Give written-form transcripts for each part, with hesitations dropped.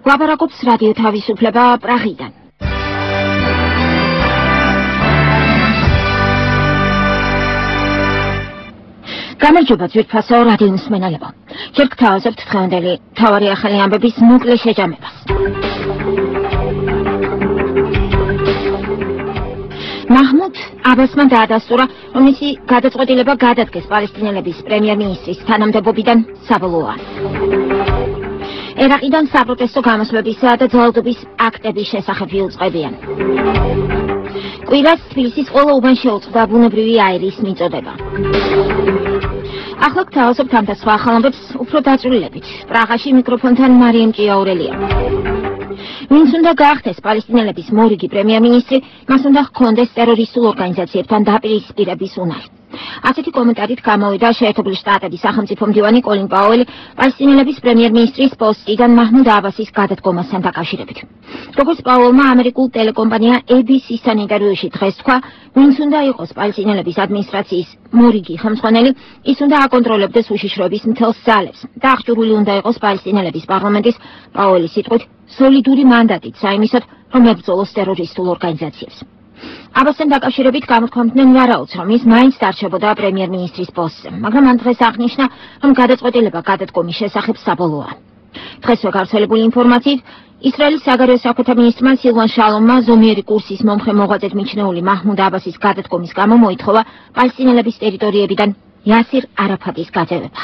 ლაპარაკობს რადიო თავისუფლება პრაღიდან. გამარჯობა ძვირფასო რადიო მსმენელებო. ჯერ გთავაზობთ დღევანდელი მთავარი ახალი ამბების მოკლე შეჯამებას. მაჰმუდ აბასმა დაადასტურა, რომ მისი გადაწყვეტილება გადადგეს პალესტინელების პრემიერ-მინისტრის თანამდებობიდან საბოლოოა. ერაყიდან საპროტესტო გამოსვლებისა და ძალადობის აქტების შესახებ იუწყებიან. კვირას თბილისის ყველა უბანში შეუწყდა ბუნებრივი აირის მიწოდება. ახლა გთავაზობთ ამ და სხვა ახალამბებს უფრო დაწვრილებით. პრაღაში მიკროფონთან მარიამ ჭიაურელია. ვინც უნდა გაახდეს პალესტინელების მორიგი პრემიერ-მინისტრი, მას უნდა ჰქონდეს ტერორისტულ ორგანიზაციებთან დაპირისპირების უნარი. ასეთი კომენტარით გამოვიდა შეერთებული შტატების სახელმწიფო მდივანი კოლინ პაუელი პალესტინელების პრემიერ-მინისტრის პოსტიდან მაჰმუდ აბასის გადადგომასთან დაკავშირებით. როგორც პაუელმა ამერიკულ ტელეკომპანია ABC-სთან ინტერვიუში დღეს თქვა, ვინც უნდა იყოს პალესტინელების ადმინისტრაციის მორიგი ხელმძღვანელი, ის უნდა აკონტროლებდეს უშიშროების მთელს ძალებს და აღჭურვილი უნდა იყოს პალესტინელების პარლამენტის, პაუელის სიტყვით, სოლიდური მანდატით საიმისოდ, რომ ებრძოლოს ტერორისტულ ორგანიზაციებს. აბასთან დაკავშირებით გამოთქვამდნენ ვარაუდს, რომ ის მაინც დარჩებოდა პრემიერ-მინისტრის პოსტზე, მაგრამ მან დღეს აღნიშნა, რომ გადაწყვეტილება გადადგომის შესახებ საბოლოოა. დღესვე გავრცელებული ინფორმაციით, ისრაელის საგარეო საქმეთა მინისტრმა სილვან შალომმა ზომიერი კურსის მომხრე მოღვაწედ მიჩნეული მაჰმუდ აბასის გადადგომის გამო მოითხოვა პალესტინელების ტერიტორიებიდან იასირ არაფატის გაძევება.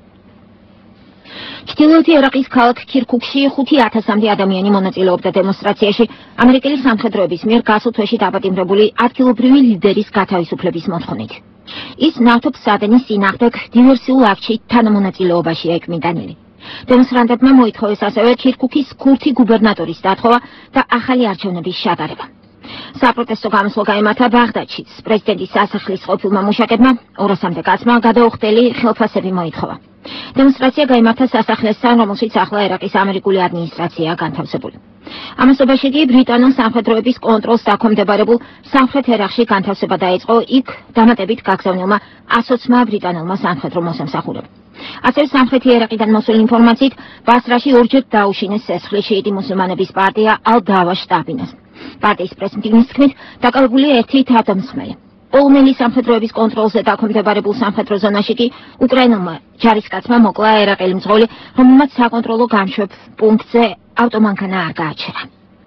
ჩრდილოეთი ერაყის ქალაქ ქირქუკში 5,000-მდე ადამიანი მონაწილეობდა დემონსტრაციაში ამერიკელი სამხედროების მიერ გასულ თვეში დაპატიმრებული ადგილობრივი ლიდერის გათავისუფლების მოთხოვნით. ის ნავთობის სადენის წინააღმდეგ დივერსიულ აქტში თანამონაწილეობაშია ეკმიდანილი. დემონსტრანტებმა მოითხოვეს ასევე ქირქუკის ქურთი გუბერნატორის დათხოვა და ახალი არჩევნების შეტარება. საპროტესტო გამოსვლა გაიმართა ბაღდადშიც. პრეზიდენტის სასახლის ყოფილმა მუშაკებმა 200-მდე კაცმა გადაუხდელი ხელფასები მოითხოვა. დემონსტრაცია გაიმართა სასახლესთან, რომელშიც ახლა ერაყის ამერიკული ადმინისტრაციაა განთავსებული. ამასობაში კი ბრიტანულ სამხედროების კონტროლს დაქვემდებარებულ სამხრეთ ერაყში განთავსება დაიწყო იქ დამატებით გაგზავნილმა 120-მა ბრიტანულმა სამხედრო მოსამსახურემ. ასევე სამხრეთი ერაყიდან მოსული ინფორმაციით, ბასრაში ორჯერ დაუშინეს სესხლი შიიტი მუსულმანების პარტია ალ-დავა შტაბინას. პარტიის პრესმიტინგის თქმით, დაკავებულია ერთი თავდამსხმელი. პოლონელი სამხედროების კონტროლზე დაქვემდებარებულ სამხედრო ზონაში კი უკრაინულმა ჯარისკაცმა მოკლა ერაყელი მძღოლი, რომელმაც საკონტროლო გამშვებ პუნქტზე ავტომანქანა არ გააჩერა.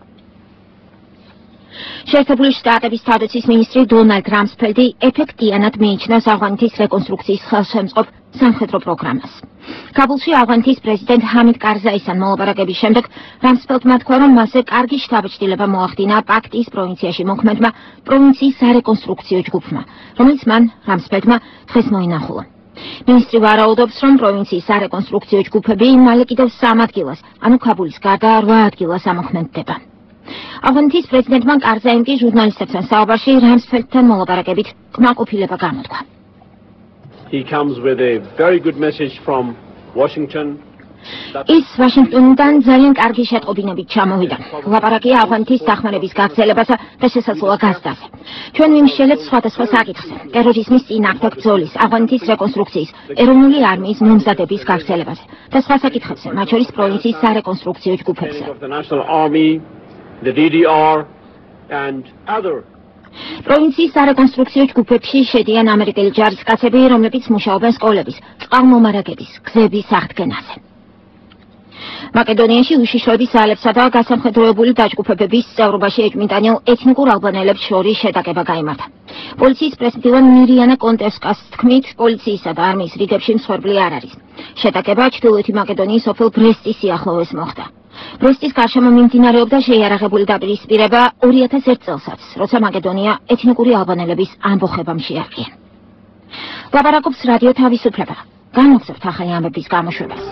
შეერთებული შტატების თავდაცვის მინისტრი დონალდ რამსფელდი ეფექტიანად მიიჩნევს ავღანეთის რეკონსტრუქციის ხელშემწყობ სამხედრო პროგრამას. კაბულში ავღანეთის პრეზიდენტ ჰამიდ კარზაისთან მოლაპარაკების შემდეგ რამსფელდმა თქვა, რომ მასზე კარგი შთაბეჭდილება მოახდინა პაქტის პროვინციაში მოქმედმა პროვინციის სარეკონსტრუქციო ჯგუფმა, რომელიც მან რამსფელდმა დღეს მოინახულა. მინისტრი ვარაუდობს, რომ პროვინციის სარეკონსტრუქციო ჯგუფები მალე კიდევ 3 ადგილას, ანუ კაბულის გარდა 8 ადგილას ამოქმედდება. ავღანეთის პრეზიდენტმა კარზაიმ კი ჟურნალისტებთან საუბარში რამსფელდთან მოლაპარაკებით კმაყოფილება გამოთქვა. He comes with a very good message from Washington. ის ვაშინგტონიდან ძალიან კარგი შეტყობინებით ჩამოვიდა. ლაპარაკია ავღანეთის დახმარების გაგრძელებასა და შესაძლოა გაზრდაზე. ჩვენ ვიმსჯელეთ სხვადასხვა საკითხზე. ტერორიზმის წინააღმდეგ ბრძოლის, ავღანეთის რეკონსტრუქციის, ეროვნული არმიის მომზადების გაგრძელებაზე და სხვა საკითხებზე, მათ შორის პროვინციის სარეკონსტრუქციო ჯგუფებზე. The DDR and other პროვინციის სარეკონსტრუქციო ჯგუფებში შედიან ამერიკელი ჯარისკაცები, რომლებიც მუშაობენ სკოლების, წყალმომარაგების, გზების აღდგენაზე. მაკედონიაში უშიშროების ძალებსა და გასამხედროებული დაჯგუფებების წევრობაში ეკმიდანილ ეთნიკურ ალბანელებს შორის შეტაკება გაიმართა. პოლიციის პრესმდივან მირიანა კონტევსკას თქმით, პოლიციისა და არმიის რიგებში მსხვერპლი არ არის. შეტაკება ჩრდილოეთი მაკედონიის სოფელ ბრესტის სიახლოვეს მოხდა. ბრესტის გარშემო მიმდინარეობდა შეიარაღებული დაპირისპირება 2001 წელსაც, როცა მაკედონია ეთნიკური ალბანელების ამბოხებამ შეარყია. ლაპარაკობს რადიო თავისუფლება. განვაგრძობთ ახალი ამბების გამოშვებას.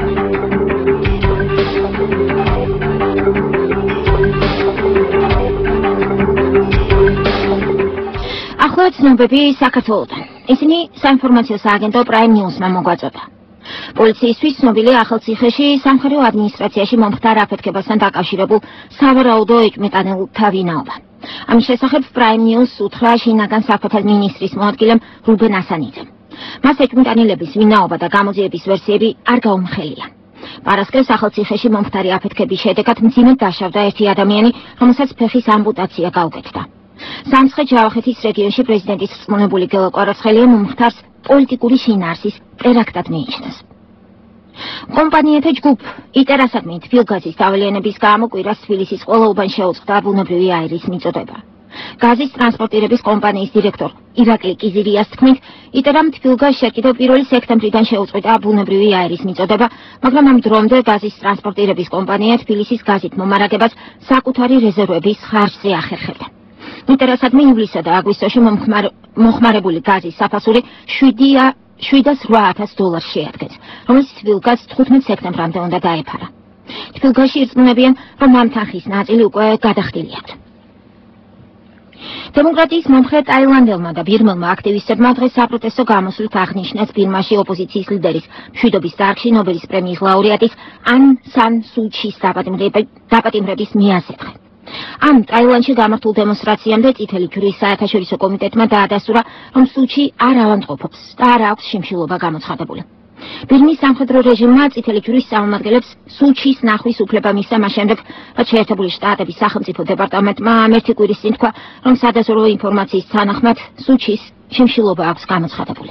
ახლა ცნობები საქართველოდან. ისინი საინფორმაციო სააგენტო Prime News-მა მოგვაწოდა. პოლიციისთვის ცნობილი ახალციხეში სამხედრო ადმინისტრაციაში მომხდარ აფეთქებასთან დაკავშირებულ სავარაუდო ეკმეტანელთა ვინაობა. ამის შესახებ Prime News უთხრა შინაგან საქმეთა მინისტრის მოადგილემ რუბენ ასანიძემ. მას ეკმეტანელების ვინაობა და გამოძიების ვერსიები არ გაუმხელია. პარასკევს სახელმწიფოში მომხდარი აფეთქების შედეგად მძიმედ დაშავდა ერთი ადამიანი, რომელსაც ფეხის ამპუტაცია გაუკეთდა. სამცხე-ჯავახეთის რეგიონში პრეზიდენტის რწმუნებული გელო კვარაცხელია მომხდარს პოლიტიკური შინაარსის ტერაქტად მიიჩნევს. კომპანიათა ჯგუფ იტერასადმი თბილგაზის დავლიანების გამო კვირას თბილისის ყველა უბანში შეუწყდა ბუნებრივი აირის მიწოდება. გაზის ტრანსპორტირების კომპანიის დირექტორ ირაკლი კიზირიას თქმით, იტერამ თბილგაზში კიდევ 1 სექტემბრიდან შეუწყვეტა ბუნებრივი აირის მიწოდება, მაგრამ ამ დრომდე გაზის ტრანსპორტირების კომპანია თბილისის გაზით მომარაგებას საკუთარი რეზერვების ხარჯზე ახერხებდა. იტერასადმი ივლისა და აგვისტოში მოხმარებული გაზის საფასური $708,000 შეადგენს, რომელიც თბილგაზს 15 სექტემბრამდე უნდა დაეფარა. თბილგაზში ირწმუნებიან, რომ ამ თანხის ნაწილი უკვე გადახდილი. დემოკრატიის მომხრე ტაილანდელმა და ბირმელმა აქტივისტებმა დღეს საპროტესტო გამოსვლით აღნიშნეს ბირმაში ოპოზიციის ლიდერის მშვიდობის დარგში ნობელის პრემიის ლაურეატის ან სან სუჩის დაპატიმრების მიაზრება. ამ ტაილანდში გამართულ დემონსტრაციამდე წითელი ჯვრის საერთაშორისო კომიტეტმა დაადასტურა, რომ სუჩი არ ავადმყოფობს და არ აქვს შიმშილობა გამოცხადებული. ბირმის სამხედრო რეჟიმმა წითელი ჯვრის წარმომადგენლებს სუჩის ნახვის უფლება მისცა მას შემდეგ, რაც შეერთებული შტატების სახელმწიფო დეპარტამენტმა ამ ერთი კვირის წინ თქვა, რომ სადაზვერვო ინფორმაციის თანახმად სუჩის შიმშილობა აქვს გამოცხადებული.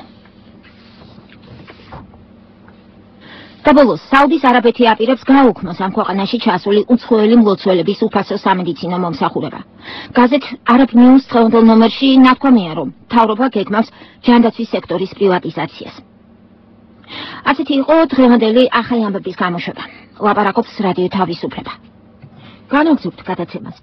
და ბოლოს, საუდის არაბეთი აპირებს გააუქმოს ამ ქვეყანაში ჩასული უცხოელი მლოცველების უფასო სამედიცინო მომსახურება. გაზეთ Arab News დღევანდელ ნომერში ნათქვამია, რომ მთავრობა გეგმავს ჯანდაცვის სექტორის პრივატიზაციას. ასეთი იყო დღევანდელი ახალი ამბების გამოშვება. ლაპარაკობს რადიო თავისუფლება. განაგზავნებთ გადაცემას.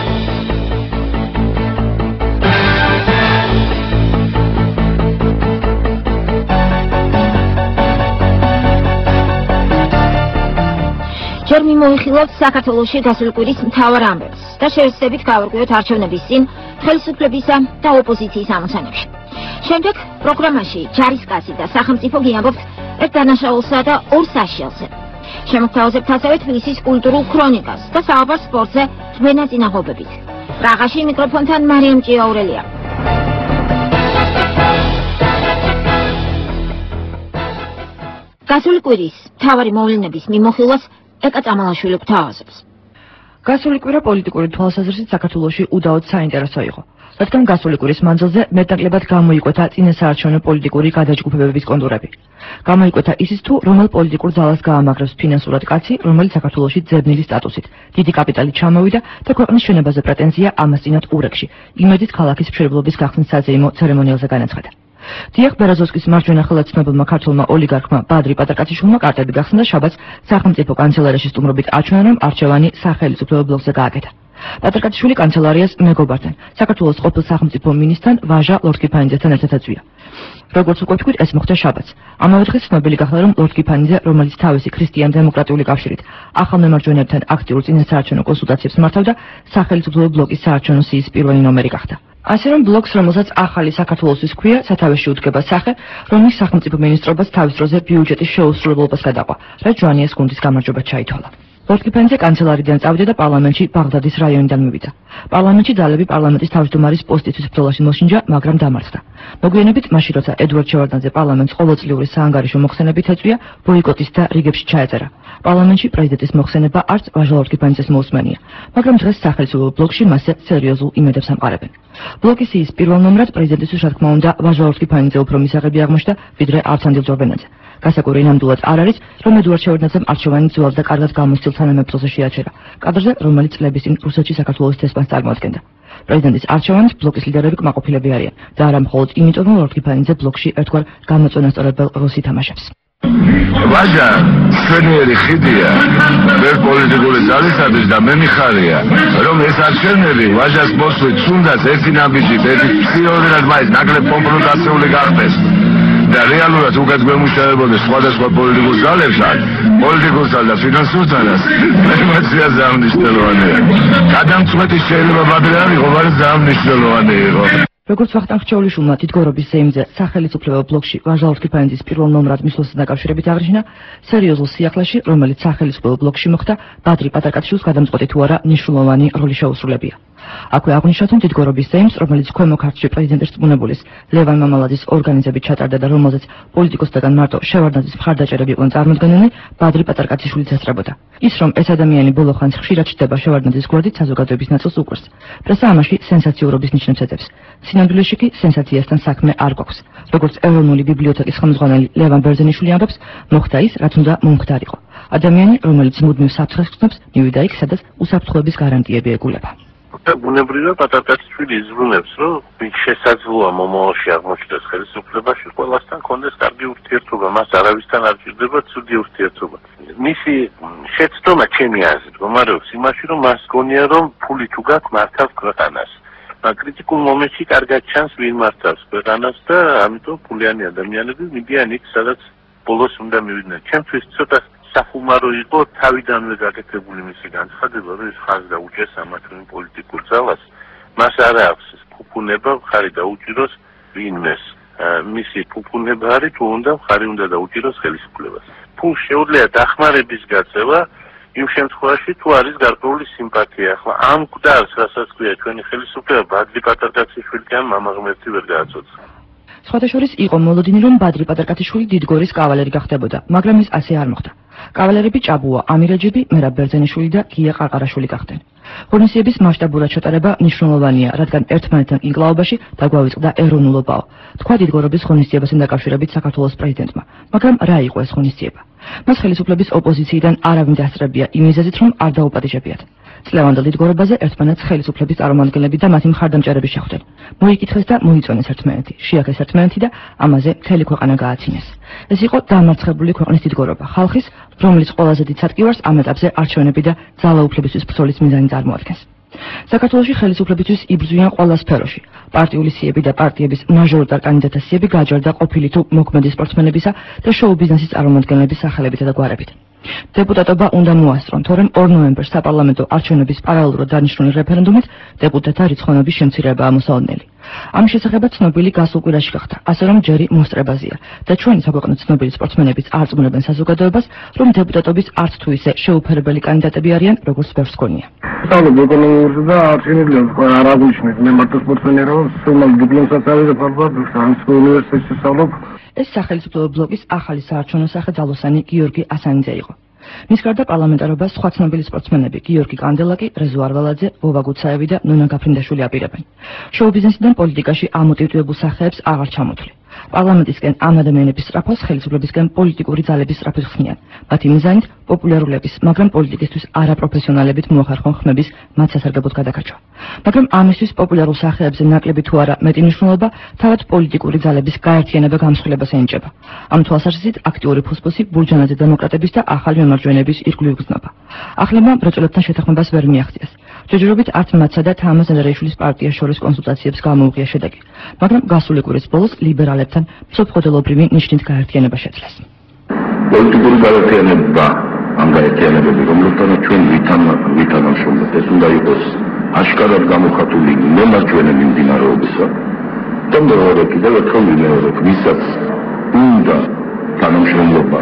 ჯერ მიმოიხილავთ საქართველოში გასული კვირის მთავარ ამბებს და შევეცდებით გავარკვიოთ არჩევნების წინ ხელისუფლებისა და ოპოზიციის ამოცანებში. შემდეგ პროგრამაში ჯარისკაცი და სახელმწიფო გიამბობთ ერთ დანაშაულსა და ორ საშიელზე. შემოგთავაზებთ ასევე თბილისის კულტურულ ქრონიკას და საუბარს სპორტზე რვენა წინაღობებით. პრაღაში მიკროფონთან მარიამ ჭიაურელია. გასული კვირის მთავარი მოვლენების მიმოხილვას ეკა წამალაშვილი გვთავაზობს. გასული კვირა პოლიტიკური თვალსაზრისით საქართველოში უდაოდ საინტერესო იყო. რადგან გასული კვირის მანძილზე მეტნაკლებად გამოიკვეთა წინასაარჩევნო პოლიტიკური გადაჯგუფებების კონტურები. გამოიკვეთა ისიც თუ რომელ პოლიტიკურ ძალას გაამაგრებს ფინანსურად კაცი, რომელიც საქართველოში ძებნილი სტატუსით, დიდი კაპიტალით ჩამოვიდა და ქვეყნის შენობაზე პრეტენზია ამასწინათ ურეკში, იმედით ქალაქის მშენებლობის გახსნის საზეიმო ცერემონიალზე განაცხადა. დიახ ბერეზოვსკის მარჯვენა ხელად ცნობილმა ქართველმა ოლიგარქმა ბადრი პატარკაციშვილმა კარტები გახსნა და შაბათს სახელმწიფო კანცელარიაში სტუმრობით აჩვენა, რომ არჩევანი სახელმწიფო ბლოკზე გააკეთა. პატარკაციშვილი კანცელარიას მეგობართან, საქართველოს ყოფილ სახელმწიფო მინისტრთან ვაჟა ლორდ კიფანიძესთან ერთად აწვია. როგორც უკვე თქვით, ეს მოხდა შაბათს. ამავე დღეს ცნობილი გახდა, რომ ლორდ კიფანიძე, რომელიც თავისი ქრისტიან-დემოკრატიული კავშირით ახალ მემარჯვენეებთან აქტიურ წინასაარჩევნო კონსულტაციებს მართავდა, სახელმწიფო ბლოკის საარჩევნო სიის პირველი ნომერი გახდა. ასე რომ ბლოკს, რომელსაც ახალი საქართველოსთვის ჰქვია, სათავეში უდგება სახე, რომლის სახელმწიფო მინისტრობას თავის დროზე ბიუჯეტის შეუსრულებლობას გადაყვა, რაც ჯვანიას გუნდის გამარჯვება ჩაითვალა. ლორდ კიფანიძე კანცელარიდან წავიდა და პარლამენტში ბაღდადის რაიონიდან მივიდა. პარლამენტში ძალები პარლამენტის თავმჯდომარის პოსტისთვის ბრძოლაში მოსინჯა, მაგრამ დამარცხდა. მოგვიანებით, მაშინ როცა ედუარდ შევარდნაძე პარლამენტს ყოველწლიური საანგარიშო მოხსენებით ეწვია, ბოიკოტის და რიგებში ჩაეწერა. პარლამენტში პრეზიდენტის მოხსენება არც ვაჟა ლორდ კიფანიძეს მოусმენია, მაგრამ დღეს სახელმწიფო ბლოკში მასზე სერიოზულ იმედებს ამყარებენ. ბლოკის სიის პირველ ნომრად პრეზიდენტისთვის რა თქმა უნდა ვაჟა ლორდ კიფანიძე უფრო მისაღები აღმოჩნდა, ვიდრე არცანდილ ჯორბენაძე. გასაკვირი ნამდვილად არ არის, რომ ედუარდ შევარდნაძემ არჩევანი ძველ და კარგად გამოსცილ თანამებრძოლზე შეაჩერა. კადრზე, რომელიც წლების წინ რუსეთში საქართველოს დესპანს წარმოადგენდა. პრეზიდენტის არჩევანს ბლოკის ლიდერები კმაყოფილები არიან და არა მხოლოდ იმიტომ, რომ ლორდ კიფანიძე ბლოკში ერთგვარ გამოწონასწორებელ როლს ითამაშებს. ვაჟა, ჩვენიერი ხიდია, ვერ პოლიტიკური ძალისათვის და მე მიხარია, რომ ეს არჩევნები ვაჟას მოსვლით თუნდაც ერთი ნაბიჯით, ერთი ფსიორად მაინც ნაკლებ კონფრონტაციული გახდეს. და რეალურად უკაც გვემუშავებოდეს სხვადასხვა პოლიტიკურ ძალებთან, პოლიტიკურსა და ფინანსურთანაც, ინფორმაცია ძალიან მნიშვნელოვანია. გადამწყვეტი შეიძლება ბადრე არ იყო, მაგრამ ძალიან მნიშვნელოვანი იყო. როგორც ვახტანგ რჩეულიშვილმა თითქმის ზეიმზე სახელმწიფო ბლოკში ვაჟა ლორდ კიფანიძის პირველ ნომრად მისვლასთან დაკავშირებით აღნიშნა, სერიოზულ სიახლეში, რომელიც სახელმწიფო ბლოკში მოხდა, ბადრი პატარკაციშვილს გადამწყვეტი თუ არა მნიშვნელოვანი როლი შეუსრულებია. აქვე აღნიშნავს, რომ დიდგორობის ზეიმს, რომელიც ქვემო ქართლში პრეზიდენტის წმუნებულის ლევან მამალაძის ორგანიზებით ჩატარდა და რომელზეც პოლიტიკოსთაგან მარტო შევარდნაძის მხარდაჭერები იყვნენ წარმოდგენილი, ბადრი პატარკაციშვილიც ესწრებოდა. ის, რომ ეს ადამიანი ბოლო ხანს ხშირად ჩდება შევარდნაძის გვერდით საზოგადოების ნაწილს უყვარს. პრესა ამაში სენსაციურობის ნიშნებს ეძებს. სინამდვილეში კი სენსაციასთან საქმე არ გვაქვს. როგორც ეროვნული ბიბლიოთეკის ხელმძღვანელი ლევან ბერძენიშვილი ამბობს, მოხდა ის, რაც უნდა მომხდარიყო. ადამიანი, რომელიც მუდმივ საფრთხეს გრძნობს, მივიდა იქ, სადაც უსაფრთხოების გარანტიები ეგულება. ბუნებრივია პატარკაციშვილი იზრუნებს, რომ ვინც შესაძლოა მომავალში აღმოჩნდეს ხელისუფლებაში, ყველასთან კონდეს კარგი ურთიერთობა, მას არავისთან არ ჭირდება ცუდი ურთიერთობა. მისი შეცდომა ჩემი აზრით მდგომარეობს იმაში, რომ მას გონია, რომ ფული თუ გაქვს მართავს ქვეყანას. კრიტიკულ მომენტში კარგად ჩანს ვინ მართავს ქვეყანას და ამიტომ ფულიანი ადამიანები მიდიან იქ, სადაც ბოლოს უნდა მივიდნენ. ჩემთვის ცოტა საფუმარო იყო თავიდანვე გაკეთებული მისი განცხადება, რომ ის ხაზ დაუჭერს ამა თუ იმ პოლიტიკურ ძალას. მას არ აქვს ფუფუნება მხარი დაუჭიროს ვინმეს. მისი ფუფუნება არის თუ უნდა მხარი უნდა დაუჭიროს ხელისუფლებას. ფულს შეუძლია დახმარების გაწევა იმ შემთხვევაში თუ არის გარკვეული სიმპათია. ახლა ამ გვდარს, რასაც ქვია ჩვენი ხელისუფლება, ბადრი პატარკაციშვილთან მამა ღმერთი ვერ გააცოცხლა. სხვათა შორის იყო მოლოდინი, რომ ბადრი პატარკაციშვილი დიდგორის კავალერი გახდებოდა, მაგრამ ის ასე არ მოხდა. კავალერები ჭაბუა ამირეჯიბი, მერაბ ბერძენიშვილი და გია ყარყარაშვილი გახდნენ. ღონისძიების მასშტაბურად ჩატარება მნიშვნელოვანია, რადგან ერთმანეთთან ინკლაობაში დაგვავიწყდა ეროვნულობაო. თქვა დიდგორობის ღონისძიებასთან დაკავშირებით საქართველოს პრეზიდენტმა, მაგრამ რა იყო ეს ღონისძიება? მას ხელისუფლების ოპოზიციიდან არავინ დასწრებია იმ მიზეზით, რომ არ დაუპატიჟებიათ. წლევანდელ დიდგორობაზე ერთმანეთს ხელისუფლების წარმომადგენლები და მათი მხარდამჭერები შეხვდნენ. მოიკითხეს და მოიწონეს ერთმანეთი, შეაქეს ერთმანეთი და ამაზე მთელი ქვეყანა გააცინეს. ეს იყო დამარცხებული ქვეყნის დიდგორობა, ხალხის, რომელიც ყველაზე დიდ სატკივარს ამ ეტაპზე არჩევნები და ძალაუფლებისთვის ბრძოლის მიზანი წარმოადგენს. საქართველოში ხელისუფლებისთვის იბრძვიან ყველა სფეროში. პარტიული სიები და პარტიების მაჟორიტარ კანდიდატთა სიები გაჯარდა ყოფილი თუ მოქმედი სპორტსმენებისა და შოუ ბიზნესის წარმომადგენლების სახელებით და გვარებით. დეპუტატობა უნდა მოასწრონ, თორემ 2 ნოემბერს საპარლამენტო არჩევნების პარალელურად დანიშნული რეფერენდუმით დეპუტატთა რიცხოვნობის შემცირებაა მოსალოდნელი. ამის შესახებაც ცნობილი გასულ კვირაში გახდა, ასე რომ ჯერი მოსწრებაზია და ჩვენი საქვეყნო ცნობილი სპორტსმენებიც არ წმუნებენ საზოგადოებას, რომ დეპუტატობის არც თუ ისე შეუფერებელი კანდიდატები არიან, როგორც ბევრს გონია. სწავლობ ეკონომიკურს და არჩენებიდან არ აღვნიშნეთ, მე მარტო სპორტსმენი რომ სულ დიპლომსაც არის და ფარულად უნივერსიტეტში სწავლობ. ეს სახელმწიფო ბლოკის ახალი საარჩევნო სახე ძალოსანი გიორგი ასანიძე იყო. მის გარდა პარლამენტარობას სხვა ცნობილი სპორტსმენები გიორგი კანდელაკი, რეზო არვალაძე, ვოვა გუცაევი და ნონა გაფრინდაშვილი აპირებენ. შოუ ბიზნესიდან პოლიტიკაში ამოტივებულ სახეებს აღარ ჩამოთვლი. პარლამენტისკენ ამ ადამიანების სწრაფოს ხელისუფლებისკენ პოლიტიკური ძალების სწრაფით ხსნიან. მათი მიზანით პოპულარულების, მაგრამ პოლიტიკისთვის არაპროფესიონალებით მოახერხონ ხმების მათ სასარგებლოდ გადაკარჩვა. მაგრამ ამისთვის პოპულარულ სახეებზე ნაკლები თუ არა მეტი მნიშვნელობა თავად პოლიტიკური ძალების გაერთიანება გამსხვილებას ენიჭება. ამ თვალსაზრისით აქტიური ფუსფუსი ბურჯანაძე დემოკრატების და ახალი მემარჯვენეების ირგვლივ გრძნობა. ახლებმა მრეწველებთან შეთანხმებას ვერ მიაღწიეს. ჯერჯერობით არც მათსა და თამაზ ნადარიშვილის პარტიას შორის კონსულტაციებს გამოუღია შედეგი, მაგრამ გასული კვირის ბოლოს ლიბერალებთან მსოფლმხედველობრივი ნიშნით გაერთიანება შეძლეს. პოლიტიკური გაერთიანება, ამ გაერთიანებები, რომელთანაც ჩვენ ვითანამშრომლობთ, ეს უნდა იყოს აშკარად გამოხატული მემარჯვენე მიმდინარეობისა და მეორე კიდევ ერთხელ ვიმეორებ, ვისაც უნდა თანამშრომლობა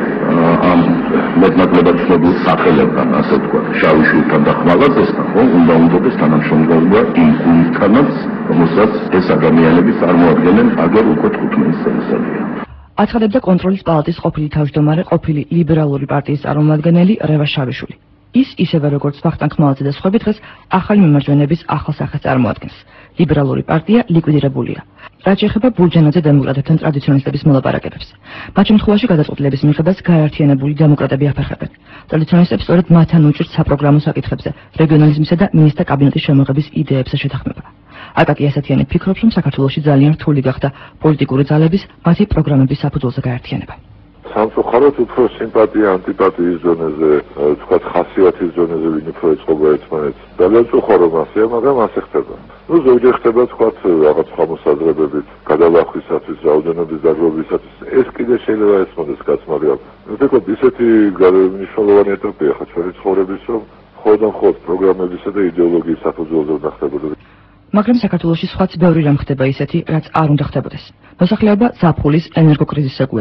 ამ მეტნაკლებად ცნობილ სახელებთან, ასე ვთქვათ, შავიშვილთან და ხმალაძესთან, ხო, უნდა უნდადეს თანამშრომლობა იმ გუნდთანაც, რომელსაც ეს ადამიანები წარმოადგენენ აგერ უკვე 15 წელიწადია. აცხადებდა კონტროლის პალატის ყოფილი თავმჯდომარე, ყოფილი ლიბერალური პარტიის წარმომადგენელი რევას შავიშვილი. ის ისევე როგორც ვახტანგ ხმალაძე და სხვები დღეს ახალი მემარჯვენეების ახალ სახეს წარმოადგენს. ლიბერალური პარტია ლიკვიდირებულია. რაც შეეხება ბურჯანაძე დემოკრატებთან ტრადიციონალისტების მოლაპარაკებებს. მათ შემთხვევაში გადაწყვეტილების მიღებას გაერთიანებული დემოკრატები აფერხებენ. ტრადიციონალისტებს სწორედ მათთან უჭირთ საპროგრამო საკითხებზე, რეგიონალიზმისა და მინისტრთა კაბინეტის შემოღების იდეებზე შეთანხმება. აკაკი ასათიანი ფიქრობს, რომ საქართველოში ძალიან რთული გახდა პოლიტიკური ძალების მათი პროგრამების საფუძველზე გაერთიანება. სამწუხაროდ უფრო სიმპათია ანტიპათიის ზონაზე, თქვათ ხასიათის ზონაზე ვინ უფრო ეწყობა ერთმანეთს. ძალიან წუხარო მასია, მაგრამ ასე ხდება. ნუ ზოგჯერ ხდება თქვათ რაღაც სხვა მოსაზრებებით, გადალახვისათვის, რაოდენობის დაგროვისათვის. ეს კიდე შეიძლება ესმოდეს კაც, მაგრამ ვთქვათ ისეთი მნიშვნელოვანი ეტაპია ხა ჩვენი ცხოვრების, რომ მხოლოდ პროგრამებისა და იდეოლოგიის საფუძველზე უნდა ხდებოდა. მაგრამ საქართველოში სხვაც ბევრი რამ ხდება ისეთი, რაც არ უნდა ხდებოდეს. მოსახლეობა ზაფხულის ენერგოკრიზისს ეგუება.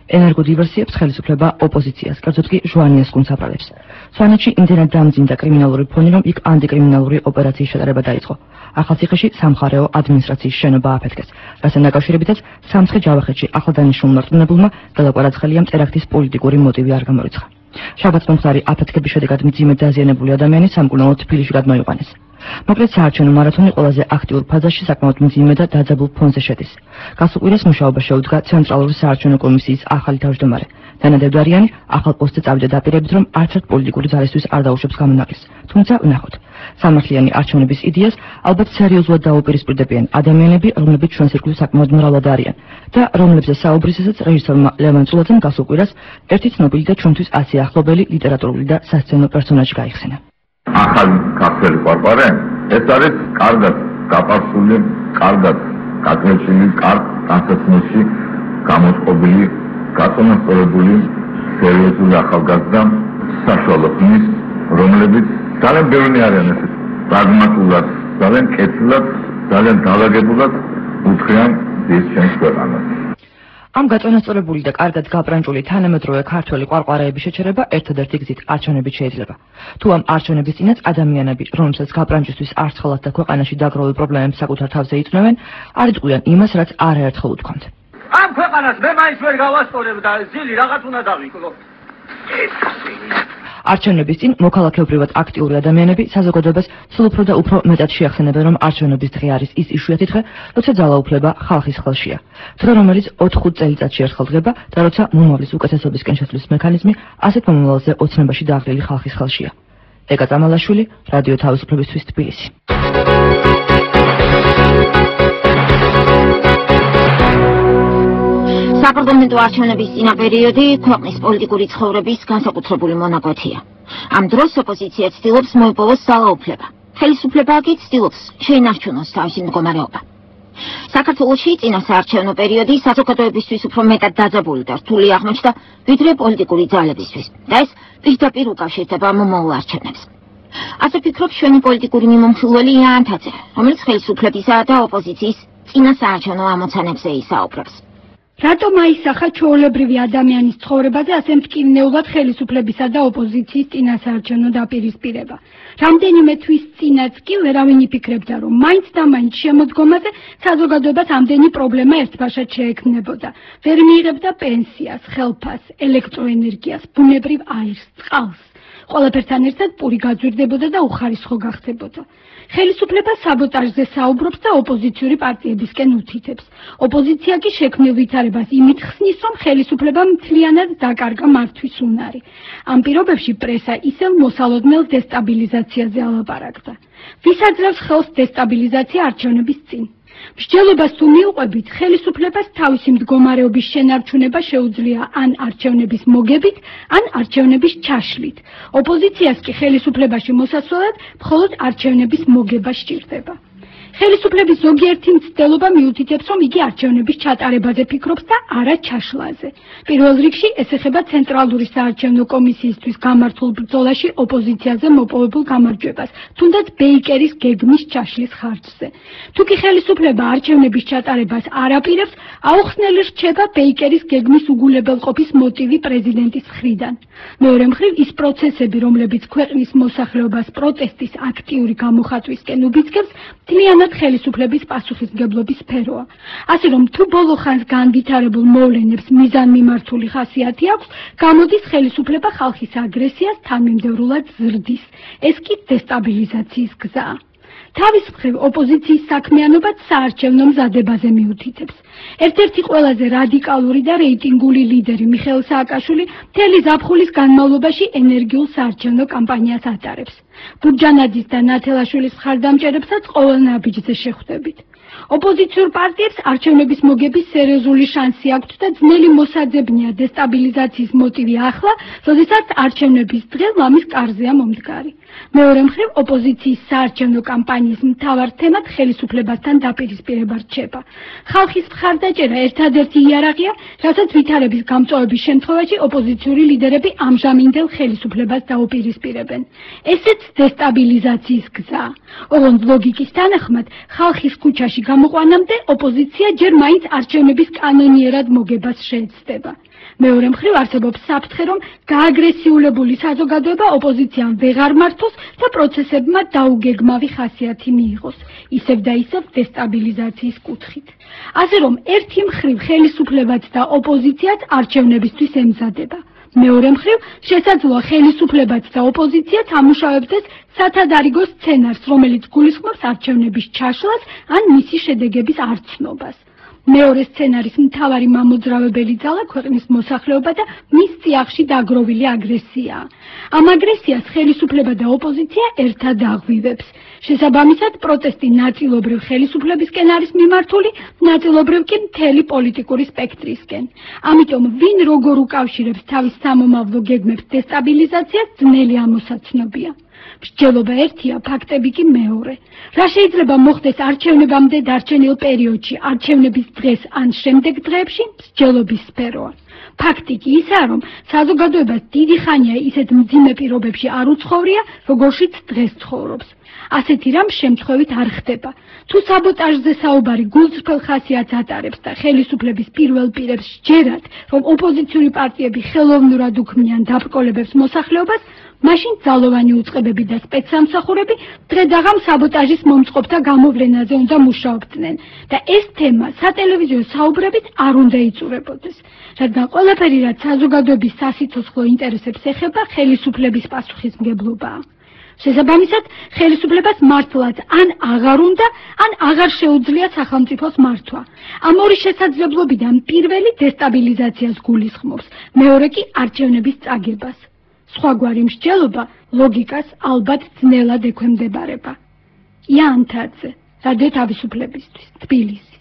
ენერგოდივერსიებს ხელისუფლება ოპოზიციას, კერძოდ კი ჟვანიას გუნდს აბრალებს. სვანეთში იმდენად დამძიმდა კრიმინალური ფონი, რომ იქ ანტიკრიმინალური ოპერაციის შეტარება დაიწყო. ახალციხეში სამხარეო ადმინისტრაციის შენობა აფეთქეს, რასთან დაკავშირებითაც სამცხე-ჯავახეთში ახლადანიშნულ მორწმუნებულმა დელაკვარაცხელიამ ტერაქტის პოლიტიკური მოტივი არ გამორიცხა. შაბათს მომხდარი აფეთქების შედეგად მძიმედ დაზიანებული ადამიანი სამკურნალო თბილისში გადმოიყვანეს. მოკლედ საარჩევნო მარათონი ყველაზე აქტიურ ფაზაში საკმაოდ მძიმე და დაძაბულ ფონზე შედის. გასულ კვირას მუშაობა შეუდგა ცენტრალური საარჩევნო კომისიის ახალი თავმჯდომარე. დანა დევდარიანი ახალ პოსტზე წავიდა დაპირებით, რომ არც ერთ პოლიტიკური ძალისთვის არ დაუშვებს გამონაკლისს. თუმცა ვნახოთ. სამართლიანი არჩევნების იდეას ალბათ სერიოზულად დაუპირისპირდებიან ადამიანები, რომლებიც ჩვენს ირგვლივ საკმაოდ მრავლად არიან და რომლებზეც საუბრისასაც რეჟისორმა ლევან წულაძემ გასულ კვირას ერთი ცნობილი და ჩვენთვის ასე ახლობელი ლიტერატურული და სასცენო პერსონაჟი გაიხსენა. ახალი ქართველი ყვარყვარე, ეს არის კარგად გაპარსული, კარგად გაგრეჩილი, კარგ განსაცმელში გამოწყობილი, გაწონასწორებული სერიოზული ახალგაზრდა საშუალო ხმის, რომლებიც ძალიან ბევრი არიან ესეთ პრაგმატულად, ძალიან კეთილად, ძალიან დაალაგებულად უთხრიან ეს ჩვენს ქვეყანას. ამ გაწონასწორებული და კარგად გაპრანჭული თანამედროვე ქართველი ყვარყვარეების შეჩერება ერთადერთი გზით არჩევნებით შეიძლება. თუ ამ არჩევნების წინაც ადამიანები, რომლებსაც გაპრანჭისთვის არცხოვლად და ქვეყანაში დაგროვილ პრობლემებს საკუთარ თავზე იწვნევენ, არ იტყვიან იმას, რაც არაერთხელ უთქვამთ. ამ ქვეყანას მე მაინც ვერ გავასწორებ და ზილი რაღაც უნდა დავიკლო. არჩევნების წინ მოქალაქეობრივად აქტიური ადამიანები საზოგადოებას სულ უფრო და უფრო მეტად შეახსენებენ, რომ არჩევნების დღე არის ის იშვიათი დღე, როცა ძალაუფლება ხალხის ხელშია. დრო, რომელიც 4-5 წელიწადში ერთხელ დგება და როცა მომავლის უკეთესობისკენ შესვლის მექანიზმი ასეთ მომავალზე ოცნებაში დააღლილი ხალხის ხელშია. ეკა წამალაშვილი, რადიო თავისუფლებისთვის თბილისი. საპარლამენტო არჩევნების წინა პერიოდი ქვეყნის პოლიტიკური ცხოვრების განსაკუთრებული მონაკვეთია. ამ დროს ოპოზიცია ცდილობს მოიპოვოს ძალაუფლება. ხელისუფლება კი ცდილობს შეინარჩუნოს თავისი მდგომარეობა. საქართველოში წინა საარჩევნო პერიოდი საზოგადოებისთვის უფრო მეტად დაძაბული და რთული აღმოჩნდა, ვიდრე პოლიტიკური ძალებისთვის. და ეს პირდაპირ უკავშირდება მომავალ არჩევნებს. ასე ფიქრობს ჩვენი პოლიტიკური მიმომხილველი იან თაძე, რომელიც ხელისუფლებისა და ოპოზიციის წინა საარჩევნო ამოცანებზე ისაუბრებს. რატომ აისახა ჩვეულებრივი ადამიანის ცხოვრებაზე ასე მტკივნეულად ხელისუფლებისა და ოპოზიციის წინასაარჩევნო დაპირისპირება? რამდენიმე თვის წინაც კი ვერავინ იფიქრებდა, რომ მაინც და მაინც შემოდგომაზე საზოგადოებას ამდენი პრობლემა ერთბაშად შეექმნებოდა. ვერ მიიღებდა პენსიას, ხელფასს, ელექტროენერგიას, ბუნებრივ აირს, წყალს. ყველაფერთან ერთად პური გაძვირდებოდა და უხარისხო გახდებოდა. ხელისუფლება საბოტაჟზე საუბრობს და ოპოზიციური პარტიებისკენ უთითებს. ოპოზიცია კი შექმნილ ვითარებას იმით ხსნის, რომ ხელისუფლებამ მთლიანად დაკარგა მართვის უნარი. ამ პირობებში პრესა ისევ მოსალოდნელ დესტაბილიზაციაზე ალაპარაკდა. ვის აძლევს ხელს დესტაბილიზაცია არჩევნების წინ? მსჯელობას თუ მიუყვებით, ხელისუფლებას თავისი მდგომარეობის შენარჩუნება შეუძლია ან არჩევნების მოგებით, ან არჩევნების ჩაშლით. ოპოზიციას კი ხელისუფლებაში მოსასვლელად მხოლოდ არჩევნების მოგება სჭირდება. ხელისუფლების ზოგიერთი მცდელობა მიუთითებს, რომ იგი არჩევნების ჩატარებაზე ფიქრობს და არა ჩაშლაზე. პირველ რიგში ეს ეხება ცენტრალური საარჩევნო კომისიისთვის გამართულ ბრძოლაში ოპოზიციაზე მოპოვებულ გამარჯვებას, თუნდაც ბეიკერის გეგმის ჩაშლის ხარჯზე. თუ კი ხელისუფლება არჩევნების ჩატარებას არ აპირებს, აუხსნელი რჩება ბეიკერის გეგმის უგულებელყოფის მოტივი პრეზიდენტის მხრიდან. მეორე მხრივ ის პროცესები, რომლებიც ქვეყნის მოსახლეობას პროტესტის აქტიური გამოხატვისკენ უბიძგებს, მთლიანად ხელისუფლების პასუხისმგებლობის სფეროა. ასე რომ თუ ბოლო ხანს განვითარებულ მოვლენებს მიზანმიმართული ხასიათი აქვს, გამოდის ხელისუფლება ხალხის აგრესიას თანმიმდევრულად ზრდის. ეს კი დესტაბილიზაციის გზაა. თავის მხრივ ოპოზიციის საქმიანობაც საარჩევნო მზადებაზე მიუთითებს. ერთ-ერთი ყველაზე რადიკალური და რეიტინგული ლიდერი მიხეილ სააკაშვილი მთელი ზაფხულის განმავლობაში ენერგიულ საარჩევნო კამპანიას ატარებს. ბურჯანაძის და ნათელაშვილის მხარდამჭერებსაც ყოველ ნაბიჯზე შეხვდებით. ოპოზიციურ პარტიებს არჩევნების მოგების სერიოზული შანსი აქვთ და ძნელი მოსაძებნია დესტაბილიზაციის მოტივი ახლა, როდესაც არჩევნების დღე ლამის კარზეა მომდგარი. მეორე მხრივ ოპოზიციის საარჩევნო კამპანიის მთავარ თემად ხელისუფლებასთან დაპირისპირება რჩება. ხალხის მხარდაჭერა ერთადერთი იარაღია, რასაც ვითარების გამწვავების შემთხვევაში ოპოზიციური ლიდერები ამჟამინდელ ხელისუფლებას დაუპირისპირებენ. ესეც დესტაბილიზაციის გზაა. ოღონდ ლოგიკის თანახმად ხალხის ქუჩაში გამოყვანამდე ოპოზიცია ჯერ მაინც არჩევნების კანონიერად მოგებას შეეცდება. მეორე მხრივ არსებობს საფრთხე, რომ გააგრესიულებული საზოგადოება ოპოზიციამ ვეღარ მართოს და პროცესებმა დაუგეგმავი ხასიათი მიიღოს, ისევ და ისევ დესტაბილიზაციის კუთხით. ასე რომ ერთი მხრივ ხელისუფლებაც და ოპოზიციაც არჩევნებისთვის ემზადება. მეორე მხრივ შესაძლოა ხელისუფლებაც და ოპოზიციაც ამუშავებდეს სათადარიგო სცენარს, რომელიც გულისხმობს არჩევნების ჩაშლას ან მისი შედეგების არცნობას. მეორე სცენარის მთავარი მამოძრავებელი ძალა ქვეყნის მოსახლეობა და მის წიაღში დაგროვილი აგრესიაა. ამ აგრესიას ხელისუფლება და ოპოზიცია ერთად აღვივებს. შესაბამისად, პროტესტი ნაწილობრივ ხელისუფლებისკენ არის მიმართული, ნაწილობრივ კი მთელი პოლიტიკური სპექტრისკენ. ამიტომ ვინ როგორ უკავშირებს თავის სამომავლო გეგმებს დესტაბილიზაციას, ძნელი ამოსაცნობია. მსჯელობა ერთია, ფაქტები კი მეორე. რა შეიძლება მოხდეს არჩევნებამდე დარჩენილ პერიოდში, არჩევნების დღეს ან შემდეგ დღეებში, მსჯელობის სფეროა. ფაქტი კი ისაა, რომ საზოგადოებას დიდი ხანია ისეთ მძიმე პირობებში არ უცხოვრია, როგორშიც დღეს ცხოვრობს. ასეთი რამ შემთხვევით არ ხდება. თუ საბოტაჟზე საუბარი გულწრფელ ხასიათს ატარებს და ხელისუფლების პირველ პირებს სჯერათ, რომ ოპოზიციური პარტიები ხელოვნურად უქმნიან დაბრკოლებებს მოსახლეობას, მაშინ ძალოვანი უწყებები და სპეცსამსახურები დღე-დაღამ საბოტაჟის მომწყობთა გამოვლენაზე უნდა მუშაობდნენ და ეს თემა სატელევიზიო საუბრებით არ უნდა იწურებოდეს, რადგან ყველაფერი, რაც საზოგადოების სასიცოცხლო ინტერესებს ეხება, ხელისუფლების პასუხისმგებლობაა. შესაბამისად, ხელისუფლებას მართლაც ან აღარ უნდა, ან აღარ შეუძლია სახელმწიფოს მართვა. ამ ორი შესაძლებლობიდან პირველი დესტაბილიზაციას გულისხმობს, მეორე კი არჩევნების წაგებას. სხვაგვარი მსჯელობა ლოგიკას ალბათ ძნელად ექვემდებარება. იან თაძე, რადიო თავისუფლებისთვის, თბილისი.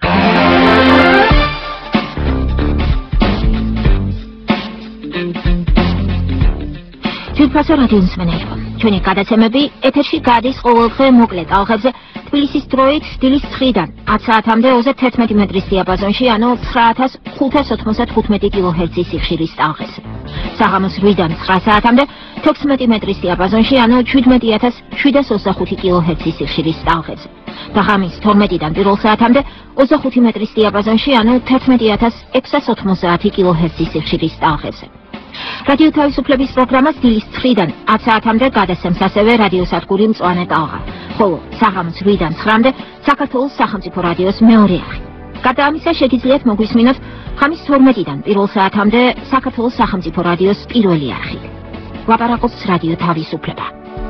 ძვირფასო რადიო მსმენელებო, ჩვენი გადაცემები ეთერში გადის ყოველდღე მოკლე ტალღებზე თბილისის დროით დილის 9-დან 10 საათამდე 31 მეტრის დიაპაზონში, ანუ 9595 კილოჰერცის სიხშირის ტალღაზე. საღამოს 8-დან 9 საათამდე 16 მეტრის დიაპაზონში, ანუ 17725 კილოჰერცის სიხშირის ტალღაზე. და ღამის 12-დან 1 საათამდე 25 მეტრის დიაპაზონში, ანუ 11690 კილოჰერცის სიხშირის ტალღაზე. რადიო თავისუფლების პროგრამას დილის 9-დან 10 საათამდე გადასცემს ასევე რადიოსადგური მწვანე ტალღა, ხოლო საღამოს 8-დან 9-მდე საქართველოს სახელმწიფო რადიოს მეორე არხი. გარდა ამისა, შეგიძლიათ მოგვისმინოთ ღამის 12-დან 1 საათამდე საქართველოს სახელმწიფო რადიოს პირველი არხი. ლაპარაკობს რადიო თავისუფლება.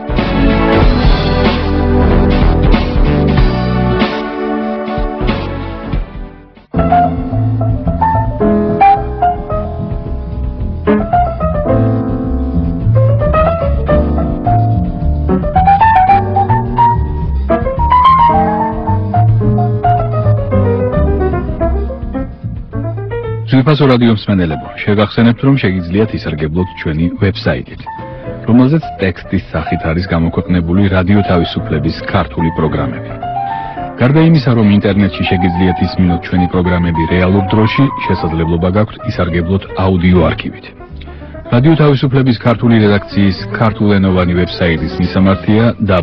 ძვირფასო რადიო მსმენელებო, შეგახსენებთ, რომ შეგიძლიათ ისარგებლოთ ჩვენი ვებსაიტით, რომელზეც ტექსტის სახით არის გამოქვეყნებული რადიო თავისუფლების ქართული პროგრამები. გარდა იმისა, რომ ინტერნეტში შეგიძლიათ ისმინოთ ჩვენი პროგრამები რეალურ დროში, შესაძლებლობა გაქვთ ისარგებლოთ აუდიო არქივით. რადიო თავისუფლების ქართული რედაქციის ქართულენოვანი ვებსაიტის მისამართია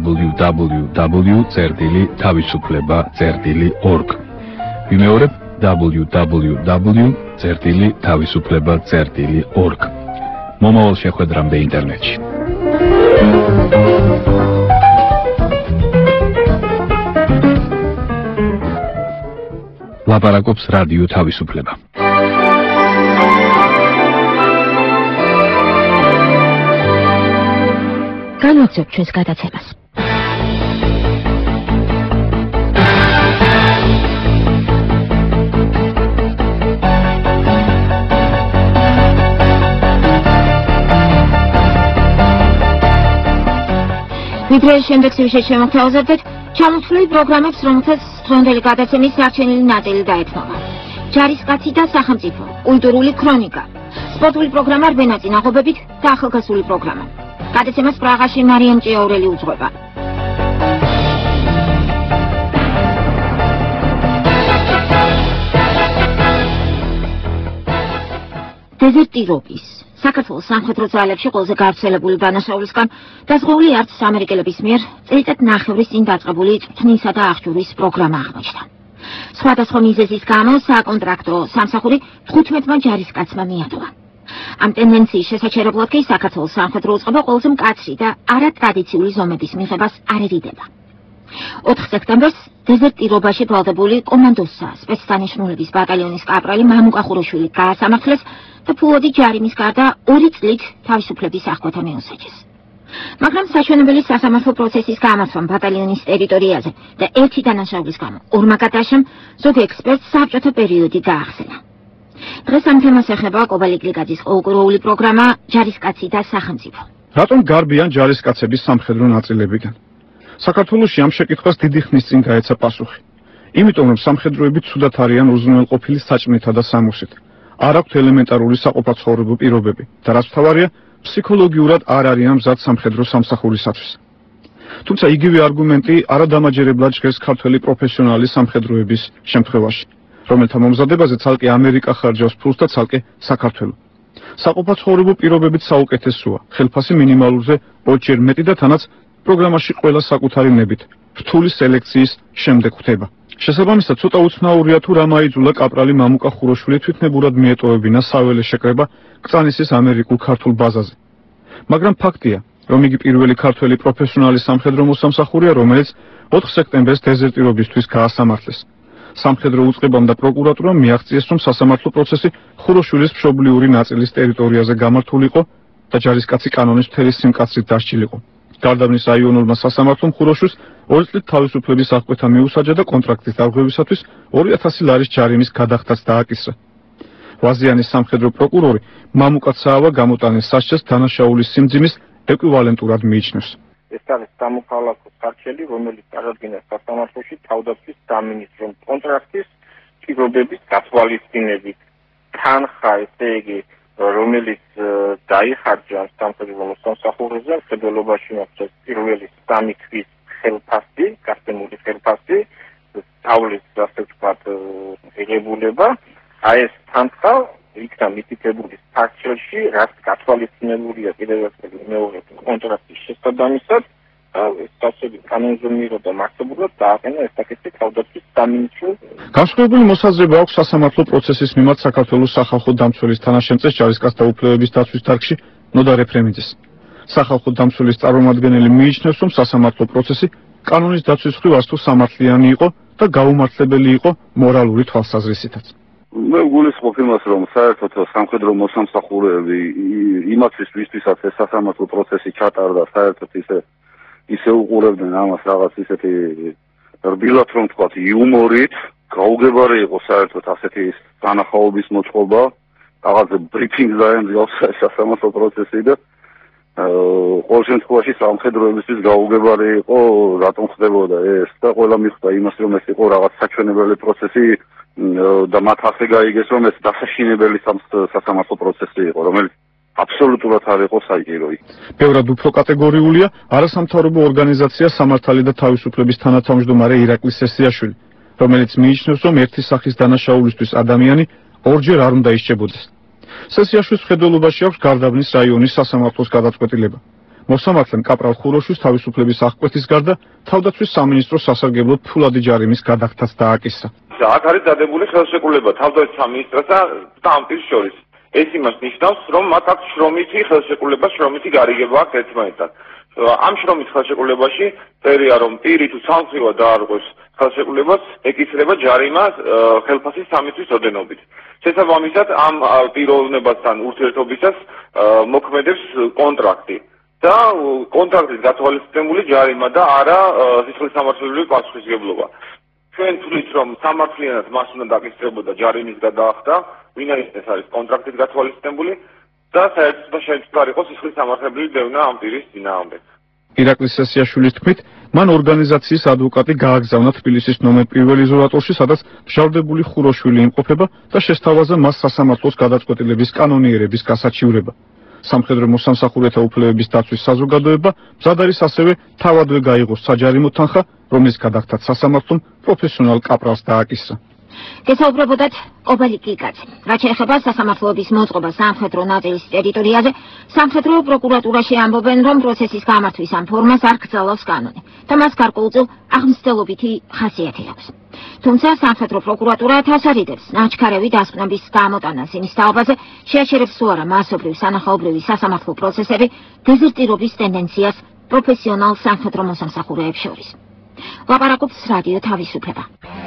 www.tavisufleba.org. ვიმეორებ www.tavisufleba.org. მომავალ შეხვედრამდე ინტერნეტში. ლაპარაკობს რადიო თავისუფლება. განვაგრძობ ჩვენს გადაცემას. ვიდრე შემდეგ სიუჟეტს შემოგთავაზებდეთ, ჩამოთვლილი პროგრამებს, რომელთაც დღევანდელი გადაცემის დარჩენილი ნაწილი დაეთმობა. ჯარისკაცი და სახელმწიფო, კულტურული ქრონიკა, სპორტული პროგრამა რბენა წინაღობებით და ახალგაზრდული პროგრამა. გადაცემას პრაღაში მარიამ ჭიაურელი უძღვება. დეზერტირობის საქართველოს სამხედრო ძალებში ყველაზე გავრცელებული დანაშაულისგან დაზღვეული არც ამერიკელების მიერ წელიწად ნახევრის წინ დაწყებული წვრთნისა და აღჭურვის პროგრამა აღმოჩნდა. სხვადასხვა მიზეზის გამო საკონტრაქტო სამსახური 15-მა ჯარისკაცმა მიატოვა. ამ ტენდენციის შესაჩერებლად კი საქართველოს სამხედრო უწყება ყველაზე მკაცრი და არატრადიციული ზომების მიღებას არ ერიდება. 4 სექტემბერს დეზერტირობაში ბრალდებული კომანდოსა სპეცდანიშნულების ბატალიონის კაპრალი მამუკა ხუროშვილი გაასამართლეს და ფულოდი ჯარიმის გარდა 2 წლით თავისუფლების აღკვეთა მიუსაჯეს. მაგრამ საჩვენებელი სასამართლო პროცესის გამართვამ ბატალიონის ტერიტორიაზე და ერთი დანაშაულის გამო ორმა გადაშემ ზოგ ექსპერტს საბჭოთა პერიოდი გაახსენა. დღეს ამ თემას ეხება კობალე გლიკაძის ყოველკვირეული პროგრამა ჯარისკაცი და სახელმწიფო. რატომ გარბიან ჯარისკაცების სამხედრო ნაწილებიდან? საქართველოში ამ შეკითხვას დიდი ხნის წინ გაეცა პასუხი. იმიტომ რომ სამხედროები ცუდად არიან უზრუნველყოფილი საჭმლითა და სამუსით. არ აქვთ ელემენტარული საყოფაცხოვრებო პირობები და რაც მთავარია, ფსიქოლოგიურად არ არიან მზად სამხედრო სამსახურისათვის. თუმცა იგივე არგუმენტი არადამაჯერებლად ჟღერს ქართველი პროფესიონალი სამხედროების შემთხვევაში, რომელთა მომზადებაზე ცალკე ამერიკა ხარჯავს ფულს და ცალკე საქართველო. საყოფაცხოვრებო პირობებით საუკეთესოა, ხელფასი მინიმალურზე 2 ჯერ მეტი და თანაც პროგრამაში ყველა საკუთარი ნებით რთული სელექციის შემდეგ ხდება. შესაბამისად, ცოტა უცნაურია თუ რა მაიძულა კაპრალი მამუკა ხუროშვილი თვითნებურად მიეტოვებინა საველე შეკრება კწანისის ამერიკულ ქართულ ბაზაზე. მაგრამ ფაქტია, რომ იგი პირველი ქართველი პროფესიონალი სამხედრო მოსამსახურეა, რომელიც 4 სექტემბერს დეზერტირობისთვის გაასამართლეს. სამხედრო უწყებამ და პროკურატურამ მიაღწიეს, რომ სასამართლო პროცესი ხუროშვილის მშობლიური ნაწილის ტერიტორიაზე გამართულიყო და ჯარისკაცი კანონის მთელი სიმკაცრით დასჯილიყო. გარდაბნის რაიონულმა სასამართლომ ხუროშვილს 2 წლით თავისუფლების აღკვეთა მიუსაჯა და კონტრაქტის დარღვევისათვის 2000 ლარის ჯარიმის გადახდაც დააკისრა. ვაზიანის სამხედრო პროკურორი მამუკა ცაავა გამოტანილ სასჯელს დანაშაულის სიმძიმის ეკვივალენტურად მიიჩნევს. ეს არის სამოქალაქო სარჩელი, რომელიც წარადგინა სასამართლოში თავდაცვის სამინისტრომ კონტრაქტის პირობების გათვალისწინებით. თანხა, ესე იგი, რომელიც დაიხარჯა სამხედრო მოსამსახურეზე, მხედველობაში მოხდეს პირველი 3 თვის ხელფასი, გასცემული ხელფასი, სწავლის ასე ვთქვათ, ღირებულება. აი ეს თანხა იქნა მითითებული სარჩელში, რაც გათვალისწინებულია კიდევ ერთხელ მეორე კონტრაქტის შესაბამისად, სასწავლო კანონზომიერად და მართლობრივად დააყენა ესაკეთი თავდაცვის სამინისტროს. განსხვავებული მოსაზრება აქვს სასამართლო პროცესის მიმართ საქართველოს სახალხო დამცველის თანაშემწეს ჯარისკაცთა უფლებების დაცვის დარგში ნოდა რეფრემიძეს. სახალხო დამცველის წარმომადგენელი მიიჩნევს, რომ სასამართლო პროცესი კანონის დაცვის მხრივ არც თუ სამართლიანი იყო და გაუმართლებელი იყო მორალური თვალსაზრისითაც. მე გულისხმობ იმას, რომ საერთოდ სამხედრო მოსამსახურეები იმათვის, ვისთვისაც ეს სასამართლო პროცესი ჩატარდა, საერთოდ ისე უყურებდნენ ამას რაღაც ისეთი რბილად რომ თქვათ იუმორით, გაუგებარი იყო საერთოდ ასეთი სანახაობის მოწყობა, რაღაც ბრიფინგს დაემსგავს სასამართლო პროცესი და ყოველ შემთხვევაში სამხედროებისთვის გაუგებარი იყო რატომ ხდებოდა ეს და ყველა მიხვდა იმას, რომ ეს იყო რაღაც საჩვენებელი პროცესი და მათ ასე გაიგეს, რომ ეს დასაშინებელი სასამართლო პროცესი იყო, რომელიც აბსოლუტურად არ იყო საჭიროი. ბევრად უფრო კატეგორიულია არასამთავრობო ორგანიზაცია სამართალი და თავისუფლების თანათავმჯდომარე ირაკლი სესიაშვილი, რომელიც მიიჩნევს, რომ ერთი სახის დანაშაულისთვის ადამიანი ორჯერ არ უნდა ისჭებოდეს. სესიაშვილის მხედველობაში აქვს გარდაბნის რაიონის სასამართლოს გადაწყვეტილება. მოსამართლემ კაპრალ ხუროშვილს თავისუფლების აღკვეთის გარდა თავდაცვის სამინისტროს სასარგებლოდ ფულადი ჯარიმის გადახდაც დააკისრა. აქ არის დადებული ხელშეკრულება თავდაცვის სამინისტროსა და ამ პირს შორის. ეს იმას ნიშნავს, რომ მათ აქვს შრომითი ხელშეკრულება, შრომითი გარიგება აქვს ერთმანეთთან. ამ შრომით ხელშეკრულებაში წერია, რომ პირი თუ სამხრივად დაარღვევს ხელშეკრულებას, ეკისრება ჯარიმა ხელფასის 3 თვის ოდენობით. შესაბამისად, ამ პიროვნებასთან ურთიერთობისას მოქმედებს კონტრაქტი და კონტრაქტის გათვალისწინებული ჯარიმა და არა სისხლის სამართლიანი პასუხისმგებლობა. ჩვენ თვლით, რომ სამართლიანად მას უნდა დაკისრებოდა ჯარიმის გადაახდა, ვინაიდან ეს არის კონტრაქტით გათვალისწინებული და საერთოდ შეიძლება არ იყოს სისხლის სამართლიანი დევნა ამ პირის წინააღმდეგ. ირაკლი სესიაშვილის თქმით, მან ორგანიზაციის ადვოკატი გააგზავნა თბილისის ნომერ 1 იზოლატორში, სადაც მჟავდებული ხუროშვილი იმყოფება და შესთავაზა მას სასამართლოს გადაწყვეტილების კანონიერების გასაჩივრება. სამხედრო მოსამსახურეთა უფლებების დაცვის საზოგადოება მზად არის ასევე თავადვე გაიღოს საჯარიმო თანხა, რომლის გადახდაც სასამართლომ პროფესიონალ კაპრალს დააკისრა. გესაუბრებოდათ ობალიკი კაცი. რაც შეეხება სასამართლოების მოწყობა სამხედრო ნაწილის ტერიტორიაზე, სამხედრო პროკურატურაში ამბობენ, რომ პროცესის გამართვის ამ ფორმას არ გრძელავს კანონი და მას გარკვეულწილ აღმსდელობითი ხასიათი აქვს. თუმცა სამხედრო პროკურატურა თასარიდებს ნაჩქარევი დასკვნების გამოტანას იმის თაობაზე, შეაჩერებს თუ არა მასობრივ სანახაობრივი სასამართლო პროცესები დეზერტირობის ტენდენციას პროფესიონალ სამხედრო მოსამსახურეებს შორის. ლაპარაკობს რადიო თავისუფლება.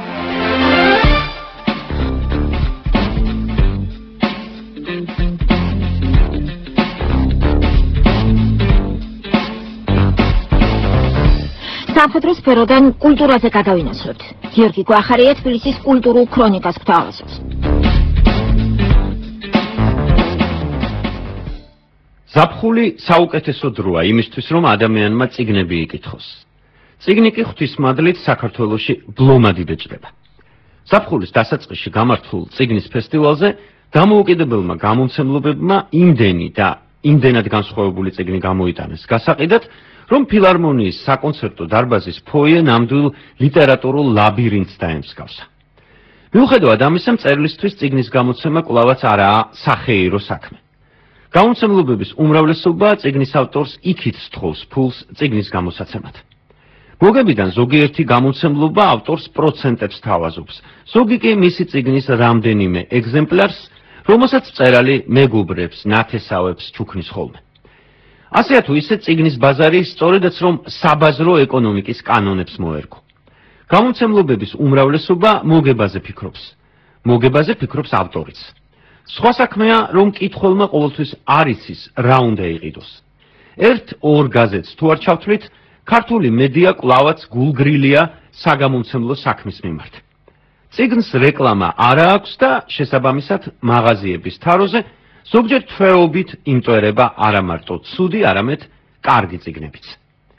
სამხედრო სფეროდან კულტურაზე გადავინაცვლებთ. გიორგი გვახარია თბილისის კულტურულ ქრონიკას გვთავაზობს. ზაფხული საუკეთესო დროა იმისთვის, რომ ადამიანმა წიგნები იკითხოს. წიგნი კი ღვთისმადლით საქართველოში ბლომად იბეჭდება. ზაფხულის დასაწყისში გამართულ წიგნის ფესტივალზე დამოუკიდებელმა გამომცემლობებმა იმდენად განსხვავებული წიგნი გამოიტანეს გასაყიდად, რომ ფილარმონიის საკონცერტო დარბაზის ფოიე ნამდვილ ლიტერატურულ ლაბირინთს დაემსგავსა. მიუხედავად ამისა, მწერლისთვის წიგნის გამოცემა კვლავაც არაა სახეირო საქმე. გამომცემლობების უმრავლესობა წიგნის ავტორს იქით სთხოვს ფულს წიგნის გამოსაცემად. მოგებიდან ზოგიერთი გამომცემლობა ავტორს პროცენტებს თავაზობს, ზოგი კი მისი წიგნის რამდენიმე ეგზემპლარს, რომელსაც მწერალი მეგობრებს, ნათესავებს ჩუქნის ხოლმე. ასე თუ ისე წიგნის ბაზარი სწორედაც რომ საბაზრო ეკონომიკის კანონებს მოერგო. გამომცემლობების უმრავლესობა მოგებაზე ფიქრობს. მოგებაზე ფიქრობს ავტორიც. სხვა საქმეა, რომ მკითხველმა ყოველთვის არ იცის რა უნდა იყიდოს. ერთ-ორ გაზეთს თუ არ ჩავთვლით, ქართული მედია კვლავაც გულგრილია საგამომცემლო საქმის მიმართ. წიგნს რეკლამა არ აქვს და შესაბამისად მაღაზიების თაროზე ზოგჯერ თვეობით იმტვერება არა მარტო ცუდი, არამედ კარგი წიგნებიც.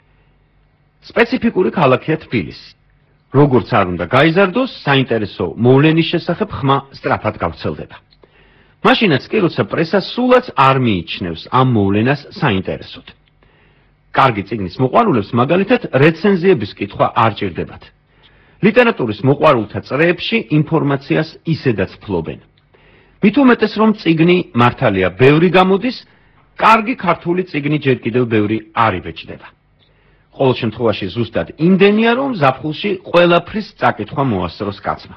სპეციფიკური ქალაქია თბილისი. როგორც არ უნდა გაიზარდოს, საინტერესო მოვლენის შესახებ ხმა სწრაფად გავრცელდება. მაშინაც კი, როცა პრესა სულაც არ მიიჩნევს ამ მოვლენას საინტერესოდ. კარგი წიგნის მოყვარულებს მაგალითად რეცენზიების კითხვა არ ჭირდებათ. ლიტერატურის მოყვარულთა წრეებში ინფორმაციას ისედაც ფლობენ. მით უმეტეს რომ წიგნი მართალია ბევრი გამოდის, კარგი ქართული წიგნი ჯერ კიდევ ბევრი არ იბეჭდება. ყოველ შემთხვევაში ზუსტად იმდენია, რომ ზაფხულში ყველაფრის წაკითხვა მოასწროს კაცმა.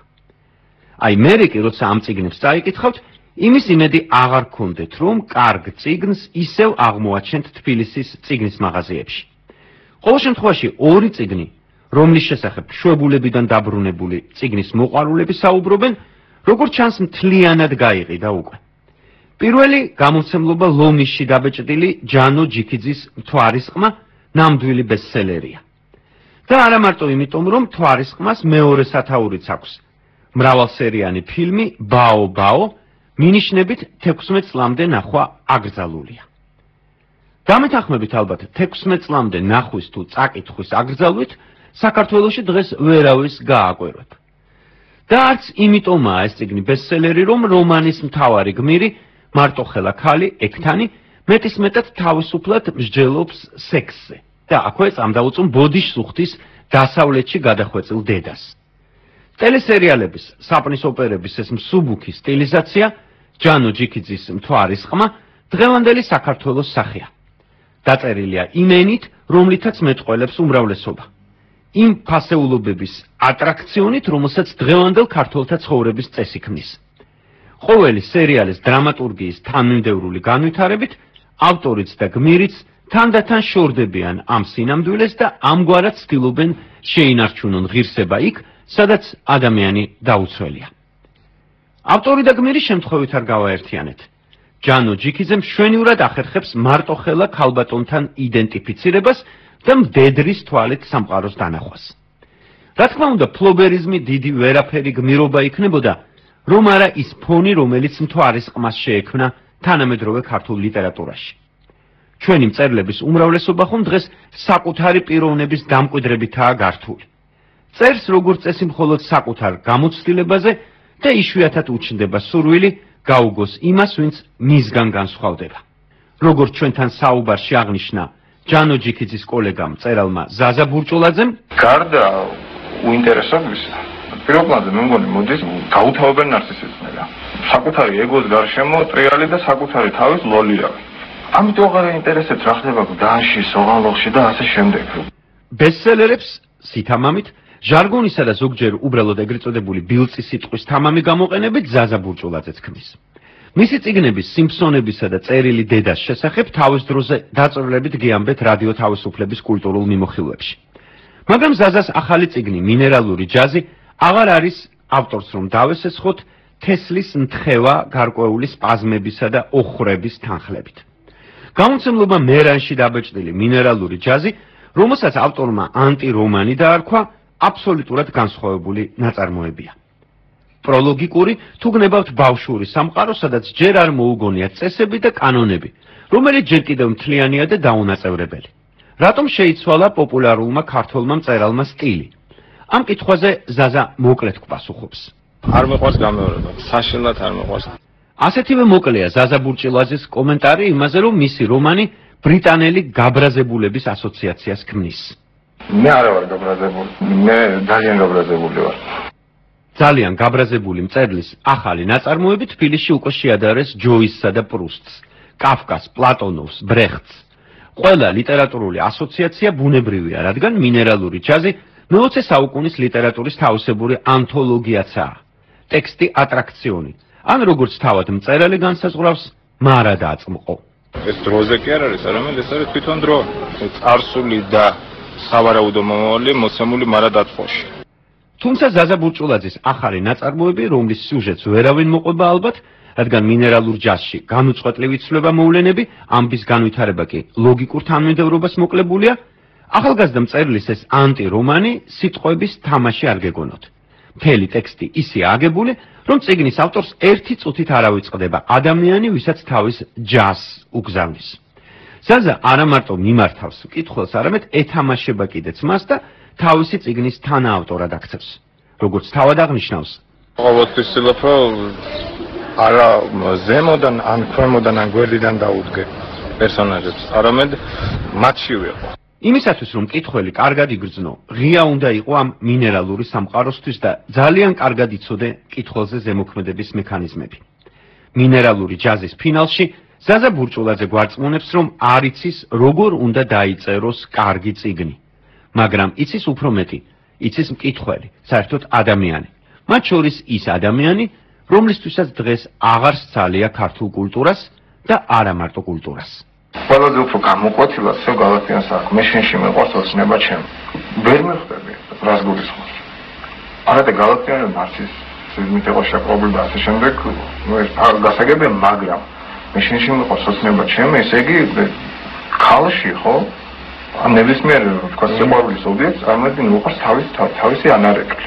აი მერე კი როცა ამ წიგნებს წაიკითხავთ, იმის იმედი აღარ გქონდეთ, რომ კარგ წიგნს ისევ აღმოაჩენთ თბილისის წიგნის მაღაზიებში. ყოველ შემთხვევაში ორი წიგნი, რომლის შესახებ შვებულებიდან დაბრუნებული წიგნის მოყვარულები საუბრობენ, როგორც ჩანს მთლიანად გაიყიდა უკვე. პირველი გამომცემლობა ლომისში დაბეჭდილი ჯანო ჯიქიძის მთვარის ყმა ნამდვილი ბესტსელერია. და არა მარტო იმიტომ, რომ მთვარის ყმას მეორე სათაურიც აქვს. მრავალსერიანი ფილმი ბაო ბაო მინიშნებით 16 წლამდე ნახვა აკრძალულია. დამეთანხმებით ალბათ 16 წლამდე ნახვის თუ წაკითხვის აკრძალვით საქართველოში დღეს ვერავის გააკვირვებ. და არც იმიტომაა ეს წიგნი ბესტსელერი, რომ რომანის მთავარი გმირი მარტოხელა ქალი ექთანი მეტისმეტად თავისუფლად მსჯელობს სექსზე და აქვე წამდაუწუნ ბოდიშს უხდის დასავლეთში გადახვეწილ დედას. ტელესერიალების, საპნის ოპერების ეს მსუბუქი სტილიზაცია, ჯანო ჯიქიძის მთვარის ყმა, დღევანდელი საქართველოს სახეა. დაწერილია იმ ენით, რომლითაც მეტყველებს უმრავლესობა. იმ ფასეულობების ატრაქციონით, რომელსაც დღევანდელ ქართველთა ცხოვრების წესი ქმნის. ყოველი სერიალის დრამატურგიის თანმიმდევრული განვითარებით, ავტორიც და გმირიც თანდათან შორდებიან ამ სინამდვილეს და ამგვარად ცდილობენ შეინარჩუნონ ღირსება იქ, სადაც ადამიანი დაუცველია. ავტორი და გმირი შემთხვევით არ გავაერთიანეთ. ჯანო ჯიქიძე მშვენივრად ახერხებს მარტოხელა ქალბატონთან იდენტიფიცირებას და მდედრის თვალით სამყაროს დანახვას. რა თქმა უნდა, ფლობერიზმი დიდი ვერაფერი გმირობა იქნებოდა, რომ არა ის ფონი, რომელიც მთვარის ყმას შეექმნა თანამედროვე ქართულ ლიტერატურაში. ჩვენი მწერლების უმრავლესობა ხომ დღეს საკუთარი პიროვნების დამკვიდრებითაა გართული. წერს როგორც წესი მხოლოდ საკუთარ გამოცდილებაზე და იშვიათად უჩნდება სურვილი გაუგოს იმას, ვინც მისგან განსხვავდება. როგორც ჩვენთან საუბარში აღნიშნა ჯანო ჯიქიძის კოლეგამ მწერალმა ზაზა ბურჭულაძემ, გარდა უინტერესობისა, პირობლაზე მე მგონი მოდის გაუთავებელ ნარცისიზმია. საკუთარი ეგოს გარშემო ტრიალი და საკუთარი თავის ლოლირავი. ამიტომ აღარ ინტერესებს რა ხდება გდანში, სოღანლოხში და ასე შემდეგ. ბესტსელერებს სითამამით, ჟარგონისა და ზოგჯერ უბრალოდ ეგრეთ წოდებული ბილწის სიტყვის თამამი გამოყენებით ზაზა ბურჭულაძეც ქმნის. მისი წიგნების სიმფსონებისა და წერილი დედას შესახებ თავის დროზე დაწვრილებით გიამბეთ რადიო თავისუფლების კულტურულ მიმოხილვებში. მაგრამ ზაზას ახალი წიგნი მინერალური ჯაზი აღარ არის ავტორს რომ დავესესხოთ თესლის ნთხევა გარკვეული სპაზმებისა და ოხრების თანხლებით. გამომცემლობა მერანში დაბეჭდილი მინერალური ჯაზი, რომელსაც ავტორმა ანტირომანი დაარქვა, აბსოლუტურად განსხვავებული ნაწარმოებია. პროლოგიკური თუ გნებავთ ბავშვური სამყარო, სადაც ჯერ არ მოუგონიათ წესები და კანონები, რომელიც ჯერ კიდევ მთლიანია და დაუნაწევრებელი. რატომ შეიცვალა პოპულარულმა ქართველმა მწერალმა სტილი? ამ კითხვაზე ზაზა მოკლედ გვპასუხობს. არ მეყვარს გამეორება, საშინლად არ მეყვარს. ასეთივე მოკლეა ზაზა ბურჭილაძის კომენტარი იმაზე, რომ მისი რომანი ბრიტანელი გაბრაზებულების ასოციაციას ქმნის. მე არ ვარ გაბრაზებული, მე ძალიან გაბრაზებული ვარ. ძალიან გაბრაზებული მწერლის ახალი ნაწარმოები თბილისში უკვე შეადარეს ჯოისსა და პრუსტს, კაფკას, პლატონოვს, ბრეხტს. ყველა ლიტერატურული ასოციაცია ბუნებრივია, რადგან მინერალური ჯაზი მე-20 საუკუნის ლიტერატურის თავისებური ანთოლოგიაცაა. ტექსტი ატრაქციონი. ან როგორც თავად მწერალი განსაზღვრავს, მარა დააწმყო. ეს დროზე კი არ არის, არამედ ეს არის თვითონ დრო. წარსული და სავარაუდო მომავალი მოცემული მარა დაწყოში. თუმცა ზაზა ბურჭულაძის ახალი ნაწარმოები, რომლის სიუჟეტს ვერავინ მოყვება ალბათ, რადგან მინერალურ ჯაზში განუწყვეტლივ იცვლება მოვლენები, ამბის განვითარება კი ლოგიკურ თანმიმდევრობას მოკლებულია, ახალგაზრდა მწერლის ეს ანტირომანი სიტყვების თამაში არ გეგონოთ. მთელი ტექსტი ისე აგებული, რომ წიგნის ავტორს ერთი წუთით არ ავიწყდება ადამიანი, ვისაც თავის ჯაზს უგზავნის. ზაზა არა მარტო მიმართავს მკითხველს, არამედ ეთამაშება კიდეც მას და თავისი წიგნის თანაავტორად აქცევს. როგორც თავად აღნიშნავს, ყოველთვის ვცდილობ, რომ არა ზემოდან, ან ქვემოდან, ან გვერდიდან დაუდგე პერსონაჟებს, არამედ მათში ვიყო. იმისათვის რომ მკითხველი კარგად იგრძნო, ღია უნდა იყო ამ მინერალური სამყაროსთვის და ძალიან კარგად იცოდე მკითხველზე ზემოქმედების მექანიზმები. მინერალური ჯაზის ფინალში ზაზა ბურჭულაძე გვარწმუნებს, რომ არ იცის როგორ უნდა დაიწეროს კარგი წიგნი, მაგრამ იცის უფრო მეტი, იცის მკითხველი, საერთოდ ადამიანი. მათ შორის ის ადამიანი, რომლისთვისაც დღეს აღარ სცალია ქართულ კულტურას და არა მარტო კულტურას. ყველაზე უფრო გამოკვეთილად სულ გალაქტიანს აქვს. მე შენში მეყვარს ოცნება ჩემ. ვერ მიხვდები რას გულისხმობს. არადა გალაქტიანი ნარცისიზმით იყო შეკრობილი და ასე შემდეგ, ნუ ეს გასაგებია, მაგრამ მე შენში მეყვარს ოცნება ჩემ, ესე იგი ქალში ხო? ამ ნებისმიერ თქვა სიყვარულის ობიექტს წარმოედგინე უყურს თავისი ანარეკლი.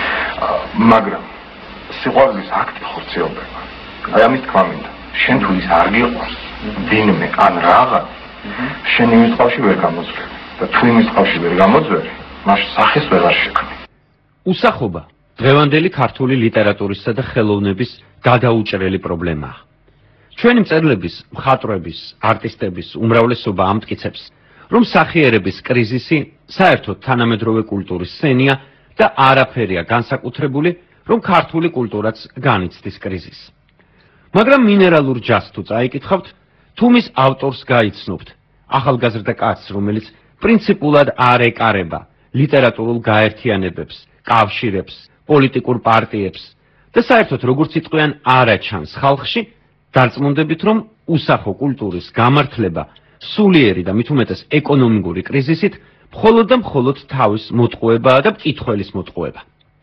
მაგრამ სიყვარულის აქტი ხორციელდება. აი ამის თქვა მინდა. შენ თუ ის არ გიყვარს ვინმე ან რაღა შენ იმის ყავში ვერ გამოძვრები და თუ იმის ყავში ვერ გამოძვრები მას სახეს ვეღარ შექმნი. უსახობა დღევანდელი ქართული ლიტერატურისა და ხელოვნების გადაუჭრელი პრობლემაა. ჩვენი მწერლების, მხატვრების, არტისტების უმრავლესობა ამტკიცებს, რომ სახიერების კრიზისი საერთოდ თანამედროვე კულტურის სცენია და არაფერია განსაკუთრებული, რომ ქართული კულტურაც განიცდის კრიზისს. მაგრამ მინერალურ ჯაზს თუ წაიკითხავთ, თუ მის ავტორს გაიცნობთ, ახალგაზრდა კაცს, რომელიც პრინციპულად არ ეკარება ლიტერატურულ გაერთიანებებს, კავშირებს, პოლიტიკურ პარტიებს და საერთოდ როგორც იტყვიან არა ჩანს ხალხში, დარწმუნდებით, რომ უსახო კულტურის გამართლება სულიერი და მით უმეტეს ეკონომიკური კრიზისით მხოლოდ და მხოლოდ თავის მოტყუებაა და მკითხველის მოტყუება.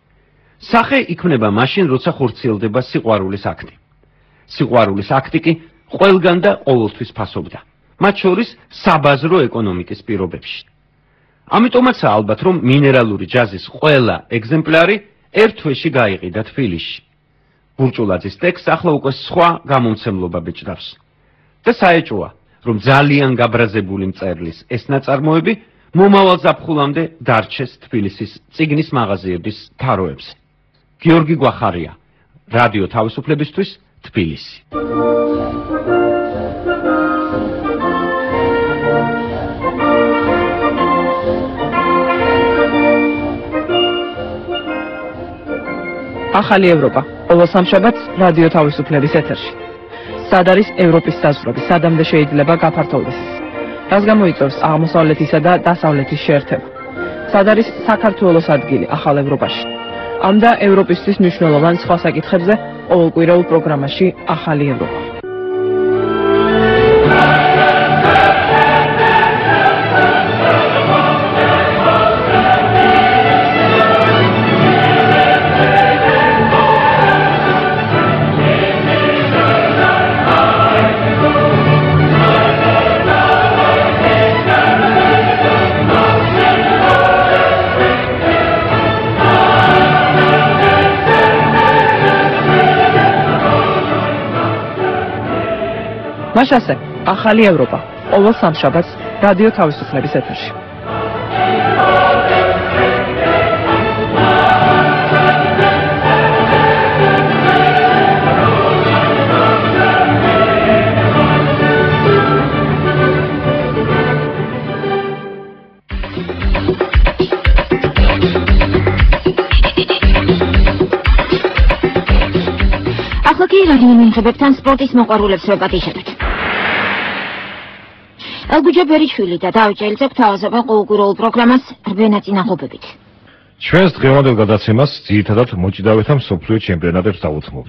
სახე იქმნება მაშინ, როცა ხორციელდება სიყვარულის აქტი. სიყვარულის აქტი კი ყველგან და ყოველთვის ფასობდა, მათ შორის საბაზრო ეკონომიკის პირობებში. ამიტომაცაა ალბათ, რომ მინერალური ჯაზის ყველა ეგზემპლარი ერთ თვეში გაიყიდა თბილისში. ბურჭულაძის ტექსტს ახლა უკვე სხვა გამომცემლობა ბეჭდავს. და საეჭვოა, რომ ძალიან გაბრაზებული მწერლის ეს ნაწარმოები მომავალ ზაფხულამდე დარჩეს თბილისის წიგნის მაღაზიების თაროებზე. გიორგი გვახარია, რადიო თავისუფლებისთვის, თბილისი. ახალი ევროპა. ყოველ სამშაბათს რადიო თავისუფლების ეთერში. სად არის ევროპის საზღვრები, სადამდე შეიძლება გაფართოვდეს? რას გამოიწვევს აღმოსავლეთისა და დასავლეთის შეერთება? სად არის საქართველოს ადგილი ახალ ევროპაში? ამ და ევროპისთვის მნიშვნელოვან სხვა საკითხებზე ყოველკვირეულ პროგრამაში ახალი ევროპა. მაშასე, ახალი ევროპა, ყოველ სამშაბათს რადიო თავისუფლების ეთერში. ახლა კი რადიო მიმღებებთან სპორტის მოყვარულებს ვეპატიჟებთ. ელგუჯა ბერიშვილი და დავით ჭელიძე გვთავაზებენ ყოველკვირეულ პროგრამას რბენა წინაღობებით. ჩვენს დღევანდელ გადაცემას ძირითადად მოჭიდავეთა მსოფლიო ჩემპიონატებს დავუთმობთ.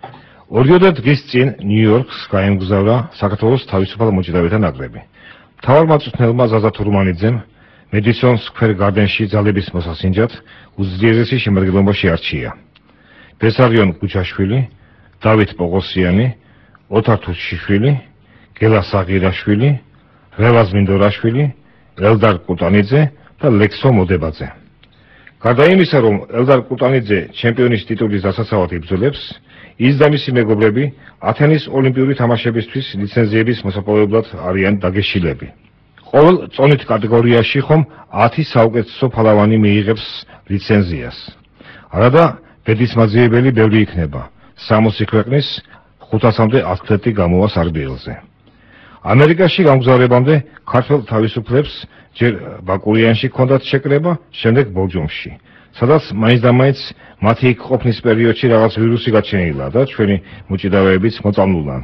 2 დღის წინ ნიუ-იორკს გაემგზავრა საქართველოს თავისუფალ მოჭიდავეთა ნაკრები. მთავარ მწვრთნელმა ზაზა თურმანიძემ მედისონ სკვერ გარდენში ძალების მოსასინჯად უძლიერესი შემადგენლობაში არჩია. ბესარიონ გუჩაშვილი, დავით პოღოსიანი, ოთარ თუშიშვილი, გელა საღირაშვილი, რევაზ მინდორაშვილი, ელდარ კუტანიძე და ლექსო მოდებაძე. გარდა იმისა, რომ ელდარ კუტანიძე ჩემპიონის ტიტულის დასაცავად იბრძოლებს, ის და მისი მეგობრები ათენის ოლიმპიური თამაშებისთვის ლიცენზიების მოსაპოვებლად არიან დაგეშილები. ყოველ წონით კატეგორიაში ხომ 10 საუკეთესო ფალავანი მიიღებს ლიცენზიას. არადა ბედის მაძიებელი ბევრი იქნება. 60 ქვეყნის 500-მდე ათლეტი გამოვა სარბიელზე. ამერიკაში გამგზავრებამდე ქართველ თავისუფლებს ჯერ ბაკურიანში ჰქონდათ შეკრება, შემდეგ ბოლჯომში, სადაც მაინც და მაინც მათი იქ ყოფნის პერიოდში რაღაც ვირუსი გაჩენილა და ჩვენი მოჭიდავეებიც მოწამლულან.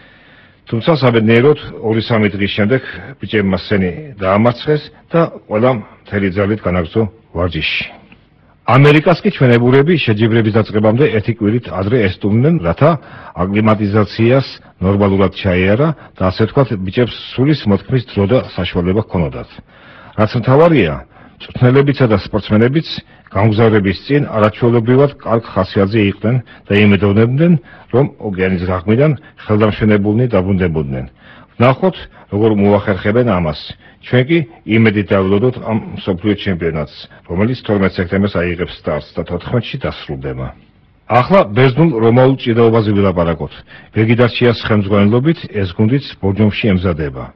თუმცა საბედნიეროდ 2-3 დღის შემდეგ ბიჭებმა სცენი დაამარცხეს და ყველამ მთელი ძალით განაგრძო ვარჯიში. ამერიკას კი ჩვენებურები შეჯიბრების დაწყებამდე ერთი კვირით ადრე ესტუმნენ, რათა აკლიმატიზაციას ნორმალურად ჩაეარა და ასე ვთქვათ, ბიჭებს სულის მოთქმის დრო და საშუალება ჰქონოდათ. რაც მთავარია, მწვრთნელებიცა და სპორტსმენებიც გამგზავრების წინ არაჩვეულებრივად კარგ ხასიათზე იყვნენ და იმედოვნებდნენ, რომ ოკეანის ღრმიდან ხელდამშვენებულნი დაბრუნდებოდნენ. ვნახოთ, როგორ მოახერხებენ ამას. ჩვენ კი იმედით დავველოდოთ ამ მსოფლიო ჩემპიონატს, რომელიც 12 სექტემბერს აიღებს სტარტს და 14-ში დასრულდება. ახლა ბერძნულ რომაულ ჭიდაობაზე ვილაპარაკოთ. ვეგიდარჩიას ხელმძღვანელობით ეს გუნდიც ბორჯომში ემზადება.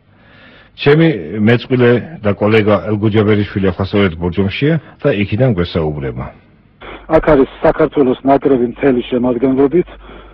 ჩემი მეწყვილე და კოლეგა ელგუჯა ბერიშვილი ახლა სწორედ ბორჯომშია და იქიდან გვესაუბრება. აქ არის საქართველოს ნაკრები მთელი შემადგენლობით.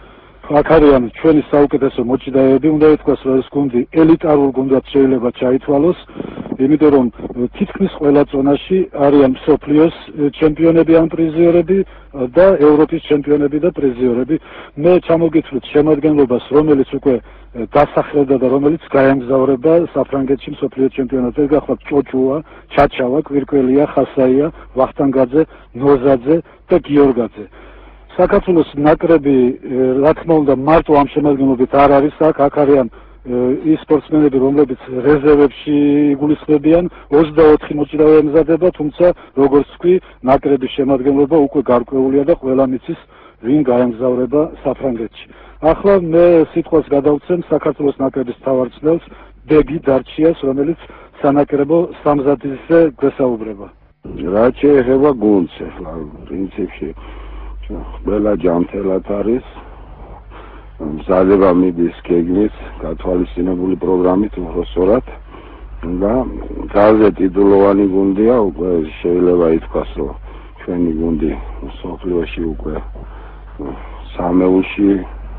აქ არიან ჩვენი საუკეთესო მოჭიდავეები, უნდა ითქვას, რომ ეს გუნდი ელიტარულ გუნდად შეიძლება ჩაითვალოს, იმიტომ რომ თითქმის ყველა ზონაში არიან მსოფლიოს ჩემპიონები ან პრიზიორები და ევროპის ჩემპიონები და პრიზიორები. მე ჩამოგითვლით შემადგენლობას, რომელიც უკვე დასახელდა და რომელიც გაემგზავრება საფრანგეთში მსოფლიო ჩემპიონატზე. გახლავთ ჭოჭუა, ჩაჩავა, კვირკველია, ხასაია, ვახტანგაძე, ნოზაძე და გიორგაძე. საქართველოს ნაკრები, რა თქმა უნდა, მარტო ამ შემადგენლობით არ არის აქ, აქ არიან ის სპორტსმენები, რომლებიც რეზერვებში იგულისხმებიან, 24 მოჭიდავე ემზადება, თუმცა როგორც ვთქვი, ნაკრების შემადგენლობა უკვე გარკვეულია და ყველა მიცის, ვინ გაემგზავრება საფრანგეთში. ახლა მე სიტყვას გადავცემ საქართველოს ნაკრების მთავარწნელს ბეგი დარჩიას, რომელიც სანაკრებო სამზადისზე გვესაუბრება. რა შეეხება გუნდს, ახლა პრინციპში ყველა ჯანმრთელად არის, მზადება მიდის გეგმით, გათვალისწინებული პროგრამით უბრალოდ და ძალზე ტიტულოვანი გუნდია, უკვე შეიძლება ითქვას, რომ ჩვენი გუნდი მსოფლიოში უკვე სამეულში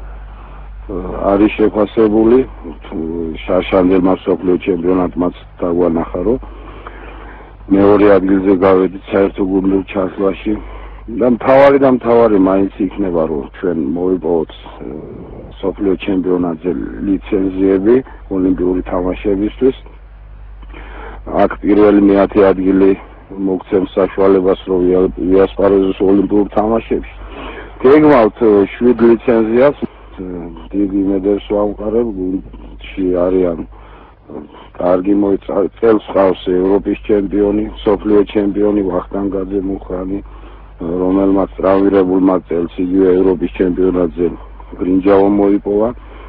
არის შეფასებული, შარშანდელმა მსოფლიო ჩემპიონატმაც დაგვანახა, რომ მეორე ადგილზე გავედით საერთო გუნდურ ჩართვაში. და მთავარი მაინც იქნება რომ ჩვენ მოვიპოვოთ სოფლიო ჩემპიონატზე ლიცენზიები ოლიმპიური თამაშებისთვის. აქ პირველი მე-10 ადგილი მოგცემს საშუალებას რომ ვიასპარეზოს ოლიმპიურ თამაშებში. გეგმავთ 7 ლიცენზიას, დიდი იმედებს ვამყარებ, გუნდში არიან კარგი წელს ყავს ევროპის ჩემპიონი, სოფლიო ჩემპიონი ვახტანგაძე მუხრანი, რომელმაც ტრავმირებულმა წელს იგივე ევროპის ჩემპიონატზე ბრინჯაო მოიპოვა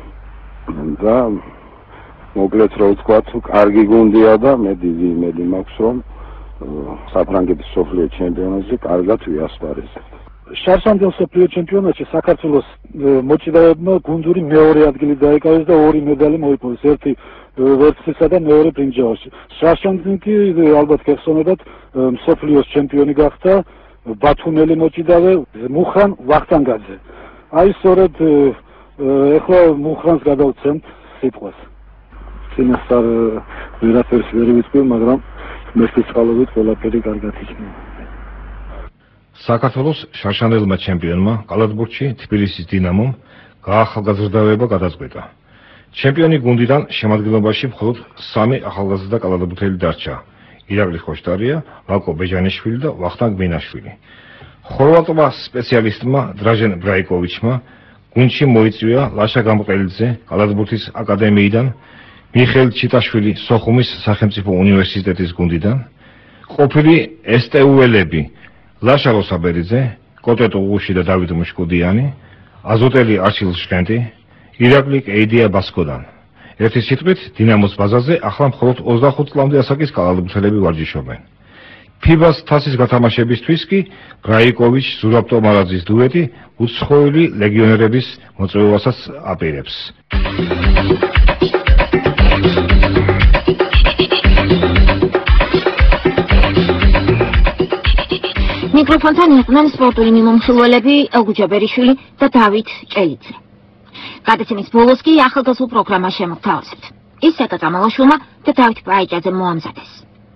და მოკლედ რო ვთქვათ, კარგი გუნდია და მე დიდი იმედი მაქვს რომ საფრანგეთის სოფლიო ჩემპიონატზე კარგად ვიასპარეზებთ. შარშანდელ სოფლიო ჩემპიონატში საქართველოს მოჭიდავეებმა გუნდური მეორე ადგილი დაიკავეს და 2 მედალი მოიპოვეს, ერთი ვერცხლისა და მეორე ბრინჯაოში. შარშანდი კი ალბათ გეხსოვებათ სოფლიოს ჩემპიონი გახდა ბათუმელი მოჭიდავე მუხრან ვახტანგაძე. აი სწორედ ეხლა მუხრანს გადავცემთ სიტყვას. წინასწარ ვერაფერს ვერ ვიტყვი, მაგრამ მესტის წყალობით ყველაფერი კარგად იქნება. საქართველოს შარშანელმა ჩემპიონმა კალათბურთში თბილისის დინამომ გაახალგაზრდავება გადაწყვეტა. ჩემპიონი გუნდიდან შემადგენლობაში მხოლოდ 3 ახალგაზრდა კალათბურთელი დარჩა. ირაკლი ხოშტარია, ვაკო ბეჟანიშვილი და ვახტანგ ბინაშვილი. ხორვატმა სპეციალისტმა დრაჟენ ბრაიკოვიჩმა გუნდში მოიწვია ლაშა გამყელიძე კალათბურთის აკადემიიდან, მიხეილ ჩიტაშვილი სოხუმის სახელმწიფო უნივერსიტეტის გუნდიდან, ყოფილი STU-ელები ლაშა ლოსაბერიძე, კოტე ტუღუში და დავით მუშკუდიანი, აზოტელი არჩილ შკენტი, ირაკლი კეიდია ბასკოდან. ერთი სიტყვით, დინამოს ბაზაზე ახლა მხოლოდ 25 წლამდე ასაკის კალათბურთელები ვარჯიშობენ. ფიბას თასის გათამაშებისთვის კი ბრაიკოვიჩ ზურაბ ტომარაძის დუეტი უცხოელი ლეგიონერების მოწვევასაც აპირებს. მიკროფონთან იყვნენ სპორტული მიმომხილველები ელგუჯა ბერიშვილი და დავით ჭელიძე. გადაცემის ბოლოს კი ახალგაზრდულ პროგრამას შემოგთავაზებთ. ის საკა წამალაშვილმა და დავით პაიჭაძემ მოამზადეს.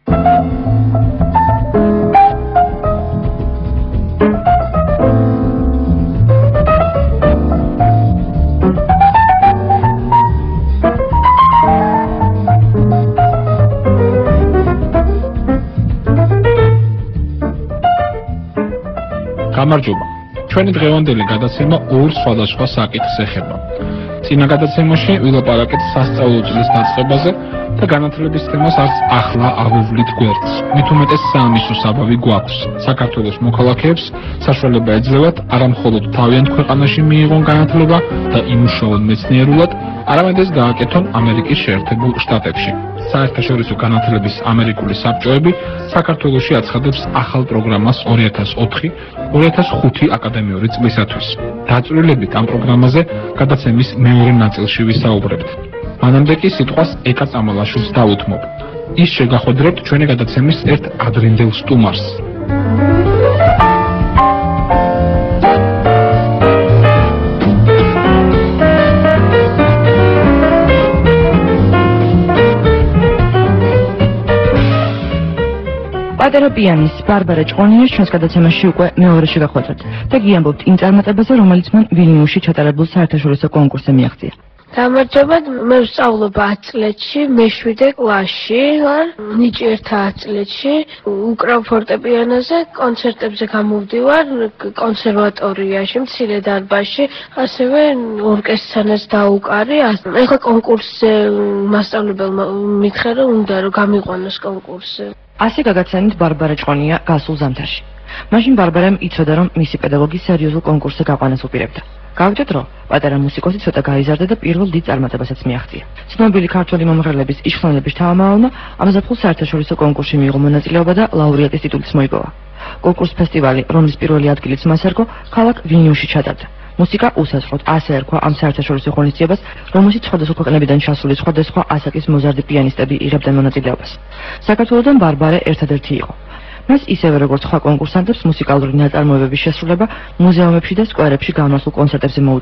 გამარჯობა. ჩვენი დღევანდელი გადაცემა 2 სხვადასხვა საკითხს ეხება. წინა გადაცემაში ვილაპარაკეთ სასწავლო წლის დაწყებაზე და განათლების თემას არც ახლა ავუვლით გვერდს. მით უმეტეს საამისო საბავი გვაქვს. საქართველოს მოქალაქეებს საშუალება ეძლევათ არა მხოლოდ თავიანთ ქვეყანაში მიიღონ განათლება და იმუშაონ მეცნიერულად, არამედ ეს გააკეთონ ამერიკის შეერთებულ შტატებში. საერთაშორისო განათლების ამერიკული საბჭოები საქართველოში აცხადებს ახალ პროგრამას 2004-2005 აკადემიური წლისათვის. დაწვრილებით ამ პროგრამაზე გადაცემის მეორე ნაწილში ვისაუბრებთ. მანამდე კი სიტყვას ეკა წამალაშვილს დავუთმობ. ის შეგახვედრებთ ჩვენი გადაცემის ერთ ადრინდელ სტუმარს. პატარა პიანის ბარბარა ჭყონიას ჩვენს გადაცემაში უკვე მეორე შეგახვედრეთ და გიამბობთ იმ წარმატებაზე, რომელიც მან ვილნიუსში ჩატარებულ საერთაშორისო კონკურსზე მიაღწია. გამარჯობა, მე ვსწავლობ 10 წლებში, მე-7 კლასში ვარ, ნიჭი 1 წლებში, უკრავ ფორტეპიანოზე, კონცერტებზე გამოვდივარ, კონსერვატორიაში, მცირე დარბაზში, ასევე ორკესტრთანაც დაუკარი. ეხლა კონკურსზე მასწავლებელმა მითხრა, რომ უნდა რომ გამიყვანოს კონკურსზე. ასე გაგაცანით ბარბარა ჭყონია გასულ ზამთარში. მაშინ ბარბარამ იცოდა, რომ მისი პედაგოგი სერიოზულ კონკურსზე გაყვანას უპირებდა. გავიგეთ, რომ პატარა მუსიკოსი ცოტა გაიზარდა და პირველ დიდ წარმატებასაც მიაღწია. ცნობილი ქართველი მომღერლების იშხლონების თავმჯდომარემა ამზაფხულ საერთაშორისო კონკურსში მიიღო მონაწილეობა და ლაურეატის ტიტულიც მოიპოვა. კონკურს ფესტივალი, რომლის პირველი ადგილიც მას ერგო, ქალაქ ვილნიუსში ჩატარდა. მუსიკა უსასრულოდ ასე ერქვა ამ საერთაშორისო ღონისძიებას, რომელშიც სხვადასხვა ქვეყნებიდან ჩასული სხვადასხვა ასაკის მოზარდი პიანისტები იღებდნენ მონაწილეობას. საქართველოდან ბარბარე ერთადერთი იყო. მას ისევე როგორც სხვა კონკურსანტებს მუსიკალური ნაწარმოებების შესრულება მუზეუმებში და სკვერებში გამოსულ კონცერტებზე მოუწია.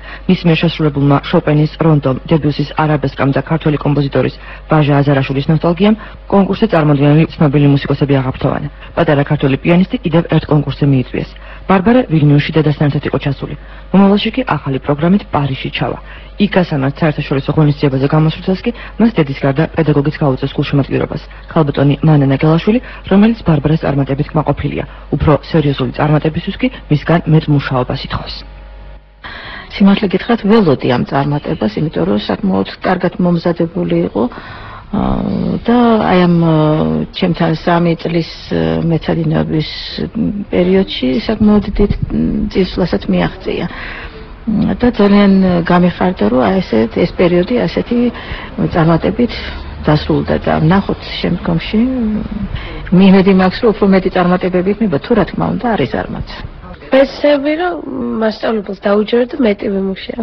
მის მიერ შესრულებულმა შოპენის, რონდომ, დებიუსის არაბესკამ და ქართველი კომპოზიტორის ვაჟა აზარაშვილის ნოსტალგიამ კონკურსზე წარმოდგენილი ცნობილი მუსიკოსები აღაფრთოვანა. პატარა ქართველი პიანისტი კიდევ ერთ კონკურსზე მიიწვიეს. ბარბარა ვილნიუსში დედასთან ერთად იყო ჩასული. მომავალში კი ახალი პროგრამით პარიზში ჩავა. იქასამაც საერთაშორისო ღონისძიებაზე გამოსვლისას კი მას დედის გარდა პედაგოგიც გაუწევს გულშემატკივრობას. ქალბატონი მანანა გელაშვილი, რომელიც ბარბარას წარმატებით კმაყოფილია. უფრო სერიოზული წარმატებისთვის კი მისგან მეტ მუშაობას ითხოვს. სიმართლე გითხრათ, ველოდი ამ წარმატებას, იმიტომ რომ საკმაოდ კარგად მომზადებული იყო და აი ამ ჩემთან 3 წლის მეცადინეობის პერიოდში საკმაოდ დიდ წინსვლასაც მიაღწია. და ძალიან გამიხარდა, რომ აი ეს პერიოდი ასეთი წარმატებით დასრულდა და ნახოთ შემდგომში მიემედი მაქვს, რომ უფრო მეტი წარმატებები იქნება, თუ რა თქმა უნდა არის არმაც. ვეცდები, რომ მასწავლებელს დაუჯერო და მეტი ვიმუშაო.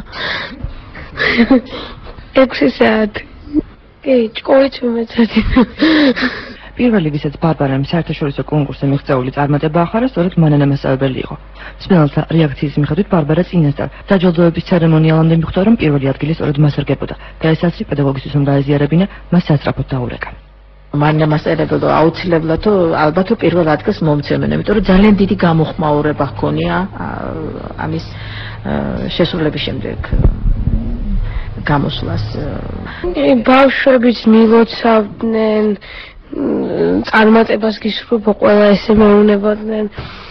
6 საათი. კი, სკოლით ვიმეცადინე. პირველი ვისაც ბარბარამ საერთაშორისო კონკურსზე მიღწეული წარმატება ახარა, სწორედ მანანა მასწავლებელი იყო. მსმენელთა რეაქციის მიხედვით ბარბარა წინასწარ დაჯილდოების ცერემონიალამდე მიხვდა, რომ პირველი ადგილი სწორედ მას ერგებოდა და ესაც პედაგოგისთვის რომ გაეზიარებინა, მას სასწრაფოდ დაურეკა. მანანა მასწავლებელო აუცილებლად ალბათ პირველ ადგილს მომცემენ, იმიტომ რომ ძალიან დიდი გამოხმაურება ჰქონია ამის შესრულების შემდეგ გამოსვლას. ბავშვებიც მილოცავდნენ წარმატებას გისურვებო ყველა ესე მეუნებოდნენ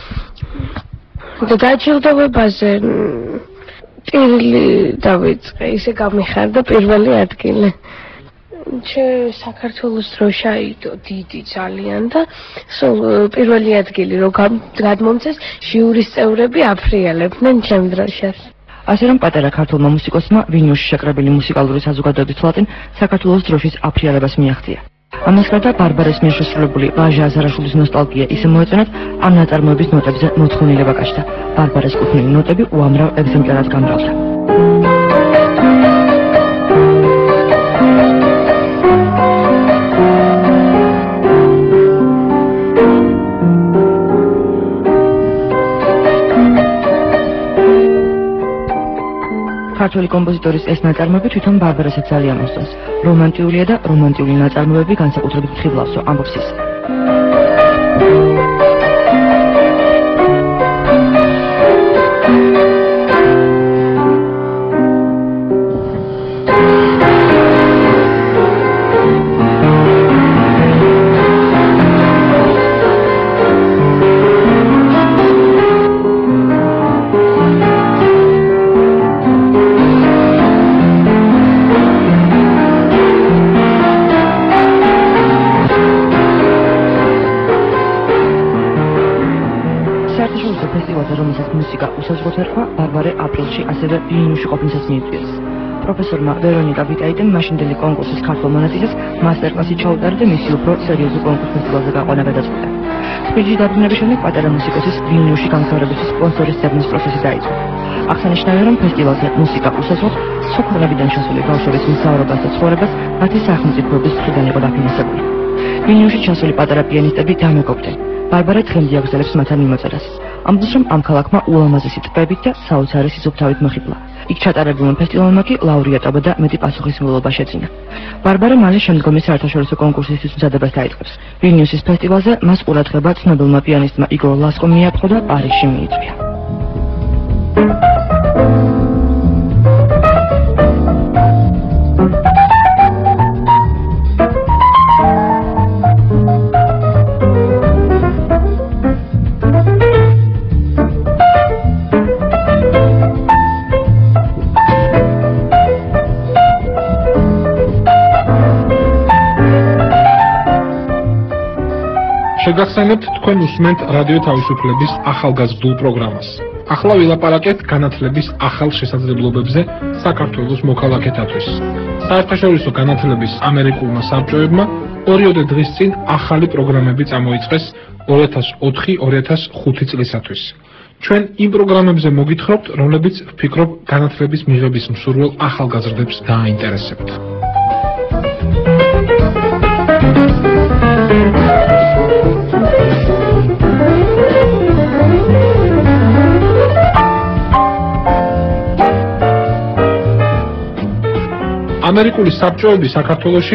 და დაჯილდოებაზე ტირილი დავიწყე, ისე გამიხარდა პირველი ადგილი. საქართველოს დროშა იდო დიდი ძალიან და სულ პირველი ადგილი რო გადმომცეს, ჟიურის წევრები აფრიალებდნენ ჩემ დროშას. ასე რომ პატარა ქართულმა მუსიკოსმა ვილნიუსში შეკრებილი მუსიკალური საზოგადოების ლატინ საქართველოს დროშის აფრიალებას მიაღწია. ამას გარდა ბარბარას მიერ შესრულებული ვაჟა აზარაშვილის ნოსტალგია ისე მოეწონათ, ამ ნაწარმოების ნოტებზე მოთხოვნილება გაჩნდა. ბარბარას კუთვნილი ნოტები უამრავ ეგზემპლარად გამრავლდა. ქართველი კომპოზიტორის ეს ნაწარმოები თვითონ ბარბარასაც ძალიან მოსწონს. რომანტიულია და რომანტიული ნაწარმოებები განსაკუთრებით ხიბლავსო, ამბობს ის. მუსიკა უსაზღროდ ერქვა, ბარბარე აპრილში ასევე ვილნიუსში ყოფნისას მიიწვიეს. პროფესორმა ვერონიკა ვიტაიტემ მაშინდელი კონკურსის ქართულ მონაწილეს მასტერკლასი ჩაუტარა და მისი უფრო სერიოზულ კონკურს ფესტივალზე გაყვანა გადაწყვიტა. თბილისში დაბრუნების შემდეგ პატარა მუსიკოსის ვილნიუსში გამგზავრების სპონსორის ძებნის პროცესი დაიწყო. აღსანიშნავია, რომ ფესტივალზე მუსიკა უსაზღროდ სოფლებიდან ჩასული ბავშვების მგზავრობას და ცხოვრებას მათი სახელმწიფოების მხრიდან იყო დაფინანსებული. ვილნიუსში ჩასული პატარა პიანისტები დამეგობრდნენ. ბარბარა დღემდე აგრძელებს მათთან მიმოწერას. ამბობს, რომ ამ ქალაქმა ულამაზესი ტბებით და საოცარი სიზუფთავით მოხიბლა. იქ ჩატარებულმა ფესტივალმა კი ლაურეატობა და მეტი პასუხისმგებლობა შეძინა. ბარბარა მალე შემდგომი საერთაშორისო კონკურსისთვის მზადებას დაიწყებს. ვილნიუსის ფესტივალზე მას ყურადღება ცნობილმა პიანისტმა იგორ ლასკომ მიაპყრო და პარიზში მიიწვია. შეგახსენებთ, თქვენ უსმენთ რადიო თავისუფლების ახალგაზრდულ პროგრამას. ახლა ვილაპარაკეთ განათლების ახალ შესაძლებლობებზე საქართველოს მოქალაქეთათვის. საერთაშორისო განათლების ამერიკულმა საბჭოებმა პერიოდე დღის წინ ახალი პროგრამები წამოიწყეს 2004-2005 წლისათვის. ჩვენ იმ პროგრამებზე მოგითხრობთ, რომლებიც ვფიქრობ განათლების მიღების მსურველ ახალგაზრდებს დააინტერესებთ. ამერიკული საბჭოები საქართველოში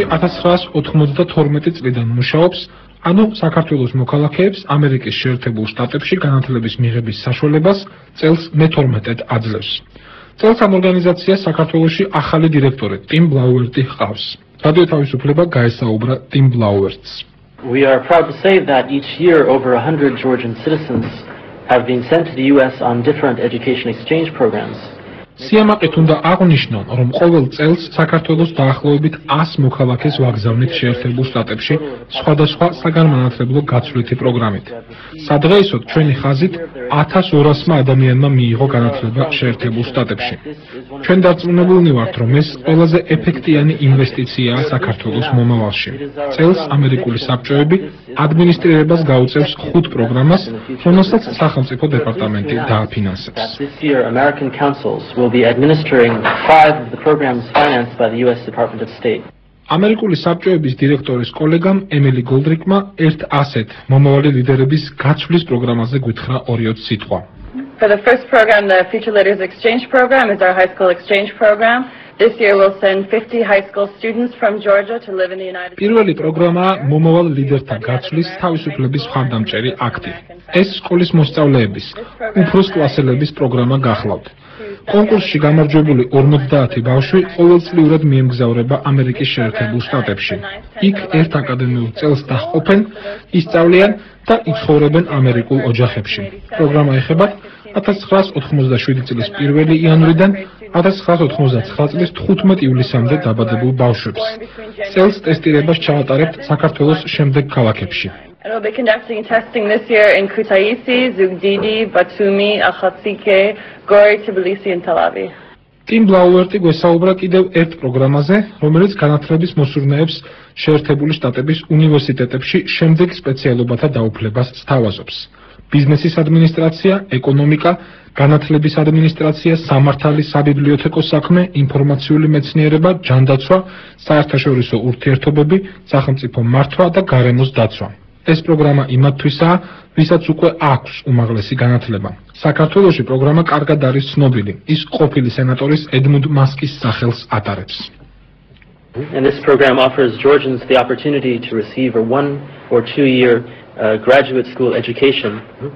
1992 წლიდან მუშაობს, ანუ საქართველოს მოქალაქეებს ამერიკის შეერთებულ შტატებში განათლების მიღების საშუალებას წელს მე-12 აძლევს. წელს ამ ორგანიზაციას საქართველოში ახალი დირექტორი ტიმ ბლაუერტი ჰყავს. რადიო თავისუფლება გაესაუბრა ტიმ ბლაუერტს. We are proud to say that each year over 100 Georgian citizens have been sent to the US on different education exchange programs. სიამაყით უნდა აღვნიშნონ, რომ ყოველ წელს საქართველოს დაახლოებით 100 მოქალაქეს ვაგზავნით შეერთებულ შტატებში სხვადასხვა საგანმანათლებლო გაცვლითი პროგრამით. სადღეისოდ ჩვენი ხაზით 1200-მა ადამიანმა მიიღო განათლება შეერთებულ შტატებში. ჩვენ დარწმუნებულნი ვართ, რომ ეს ყველაზე ეფექტიანი ინვესტიციაა საქართველოს მომავალში. წელს ამერიკული საბჭოები ადმინისტრირებას გაუწევს 5 პროგრამას, რომელსაც სახელმწიფო დეპარტამენტი დააფინანსებს. Will be administering 5 of the programs financed by the US Department of State. ამერიკული საბჭოების დირექტორის კოლეგამ ემილი გოლდრიკმა ერთ ასეთ მომავალი ლიდერების გაცვლის პროგრამაზე გითხრა 2 სიტყვა. For the first program, the Future Leaders Exchange Program is our high school exchange program. This year we'll send 50 high school students from Georgia to live in the United States. პირველი პროგრამაა მომავალ ლიდერთა გაცვლის თავისუფლების მხარდამჭერი აქტი. ეს სკოლის მოსწავლეების, უფროს კლასელების პროგრამა გახლავთ. კონკურსში გამარჯვებული 50 ბავშვი ყოველწლიურად მიემგზავრება ამერიკის შეერთებულ შტატებში. იქ ერთ აკადემიურ წელს დაჰყოფენ, ისწავლიან და იცხოვრებენ ამერიკულ ოჯახებში. პროგრამა ეხება 1987 წლის 1 იანვრიდან 1999 წლის 15 ივლისამდე დაბადებულ ბავშვებს. წელს ტესტირებას ჩაატარებთ საქართველოს შემდეგ ქალაქებში. And we'll be conducting testing this year in Kutaisi, Zugdidi, Batumi, Akhatsike, Gori, Tbilisi and Tel Aviv. ტიმ ბლაუერტი გვესაუბრა კიდევ ერთ პროგრამაზე, რომელიც განათლების მოსურნეებს შეერთებული შტატების უნივერსიტეტებში შემდეგ სპეციალობათა დაუფლებას სთავაზობს. ბიზნესის ადმინისტრაცია, ეკონომიკა, განათლების ადმინისტრაცია, სამართალი, საბიბლიოთეკო საქმე, ინფორმაციული მეცნიერება, ჯანდაცვა, საერთაშორისო ურთიერთობები, სახელმწიფო მართვა და გარემოს დაცვა. ეს პროგრამა იმათთვისაა, ვისაც უკვე აქვს უმაღლესი განათლება. საქართველოში პროგრამა კარგად არის ცნობილი. ის ყოფილი სენატორის ედმუნდ მასკის სახელს ატარებს. And this program offers Georgians the opportunity to receive a 1 or 2 year graduate school education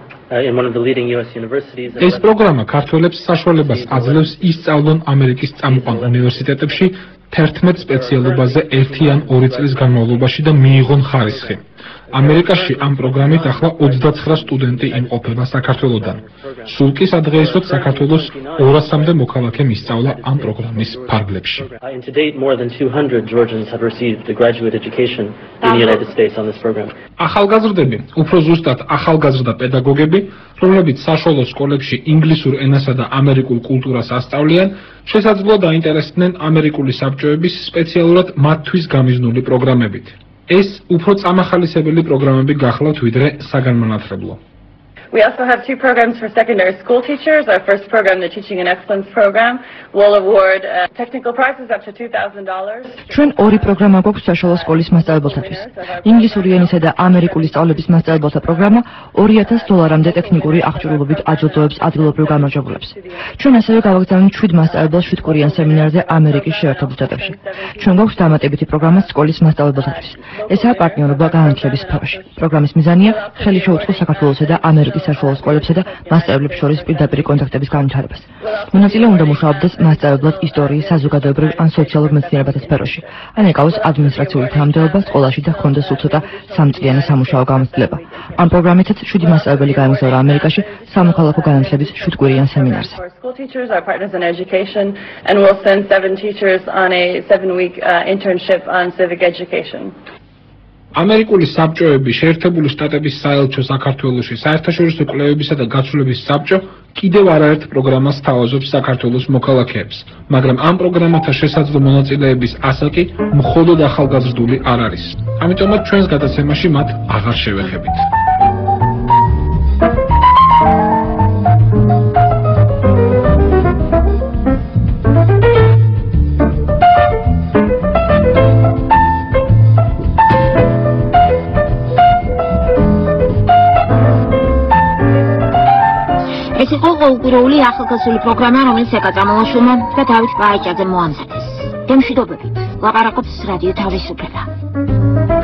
in one of the leading US universities. ეს პროგრამა ქართველებს საშუალებას აძლევს ისწავლონ ამერიკის წამყვან უნივერსიტეტებში 11 სპეციალობაზე 1 ან 2 წლის განმავლობაში და მიიღონ ხარისხი. ამერიკაში ამ პროგრამით ახლა 29 სტუდენტი იმყოფება საქართველოდან. სულ კი სადღეისოდ საქართველოს 200-მდე მოქალაქემ ისწავლა ამ პროგრამის ფარგლებში. To date, more than 200 Georgians have received the graduate education in the United States on this program. ახალგაზრდები, უფრო ზუსტად ახალგაზრდა პედაგოგები, რომლებიც საშუალო სკოლებში ინგლისურ ენასა და ამერიკულ კულტურას ასწავლიან, შესაძლოა დაინტერესდნენ ამერიკული საბჭოების სპეციალურად მათთვის გამიზნული პროგრამებით. ეს უფრო წამახალისებელი პროგრამები გახლავთ ვიდრე საგანმანათლებლო. We also have 2 programs for secondary school teachers. Our first program, the Teaching and Excellence program, will award technical prizes up to $2,000. ჩვენ 2 პროგრამა გვაქვს საშუალო სკოლის მასწავლებელთათვის. ინგლისური ენისა და ამერიკული სწავლების მასწავლებელთა პროგრამა $2,000-მდე ტექნიკური აღჭურვილობით აჯილდოებს ადგილობრივ გამარჯვებულებს. ჩვენ ასევე გავაგზავნით 7 მასწავლებელს 7 კვირიან სემინარზე ამერიკის შეერთებულ შტატებში. ჩვენ გვაქვს დამატებითი პროგრამა სკოლის მასწავლებელთათვის. ესაა პარტნიორობა განათლების სფეროში. პროგრამის მიზანია ხელი შეუწყოს საქართველოსა და ამერიკის საშუალო სკოლებსა და მასწავლებლებს შორის პირდაპირ კონტაქტების განვითარებას. მონაწილე უნდა მუშაობდეს მასწავლებლად ისტორიის, საზოგადოებრივ ან სოციალურ მეცნიერებათა სფეროში, ან ეკავოს ადმინისტრაციული თანამდებობა სკოლაში და ჰქონდეს სულ ცოტა 3-წლიანი სამუშაო გამოცდილება. ამ პროგრამითაც 7 მასწავლებელი გაემგზავრა ამერიკაში სამოქალაქო განათლების 7 კვირიან სემინარზე. School teachers are partners in education, and we'll send 7 teachers on a 7-week internship on civic education. ამერიკული საბჭოების შეერთებული შტატების საელჩო საქართველოში საერთაშორისო კვლევებისა და გაცვლების საბჭო კიდევ არაერთ პროგრამას სთავაზობს საქართველოს მოქალაქეებს, მაგრამ ამ პროგრამათა შესაძლო მონაწილეების ასაკი მხოლოდ ახალგაზრდული არ არის. ამიტომაც ჩვენს გადაცემაში მათ აღარ შევეხებით. ეს იყო ყოველკვირეული ახალგაზრდული პროგრამა, რომელიც ეკა წამოაშურმა და დავით პაიჭაძე მოამზადეს. დამშვიდობებით. ლაპარაკობს რადიო თავისუფლება.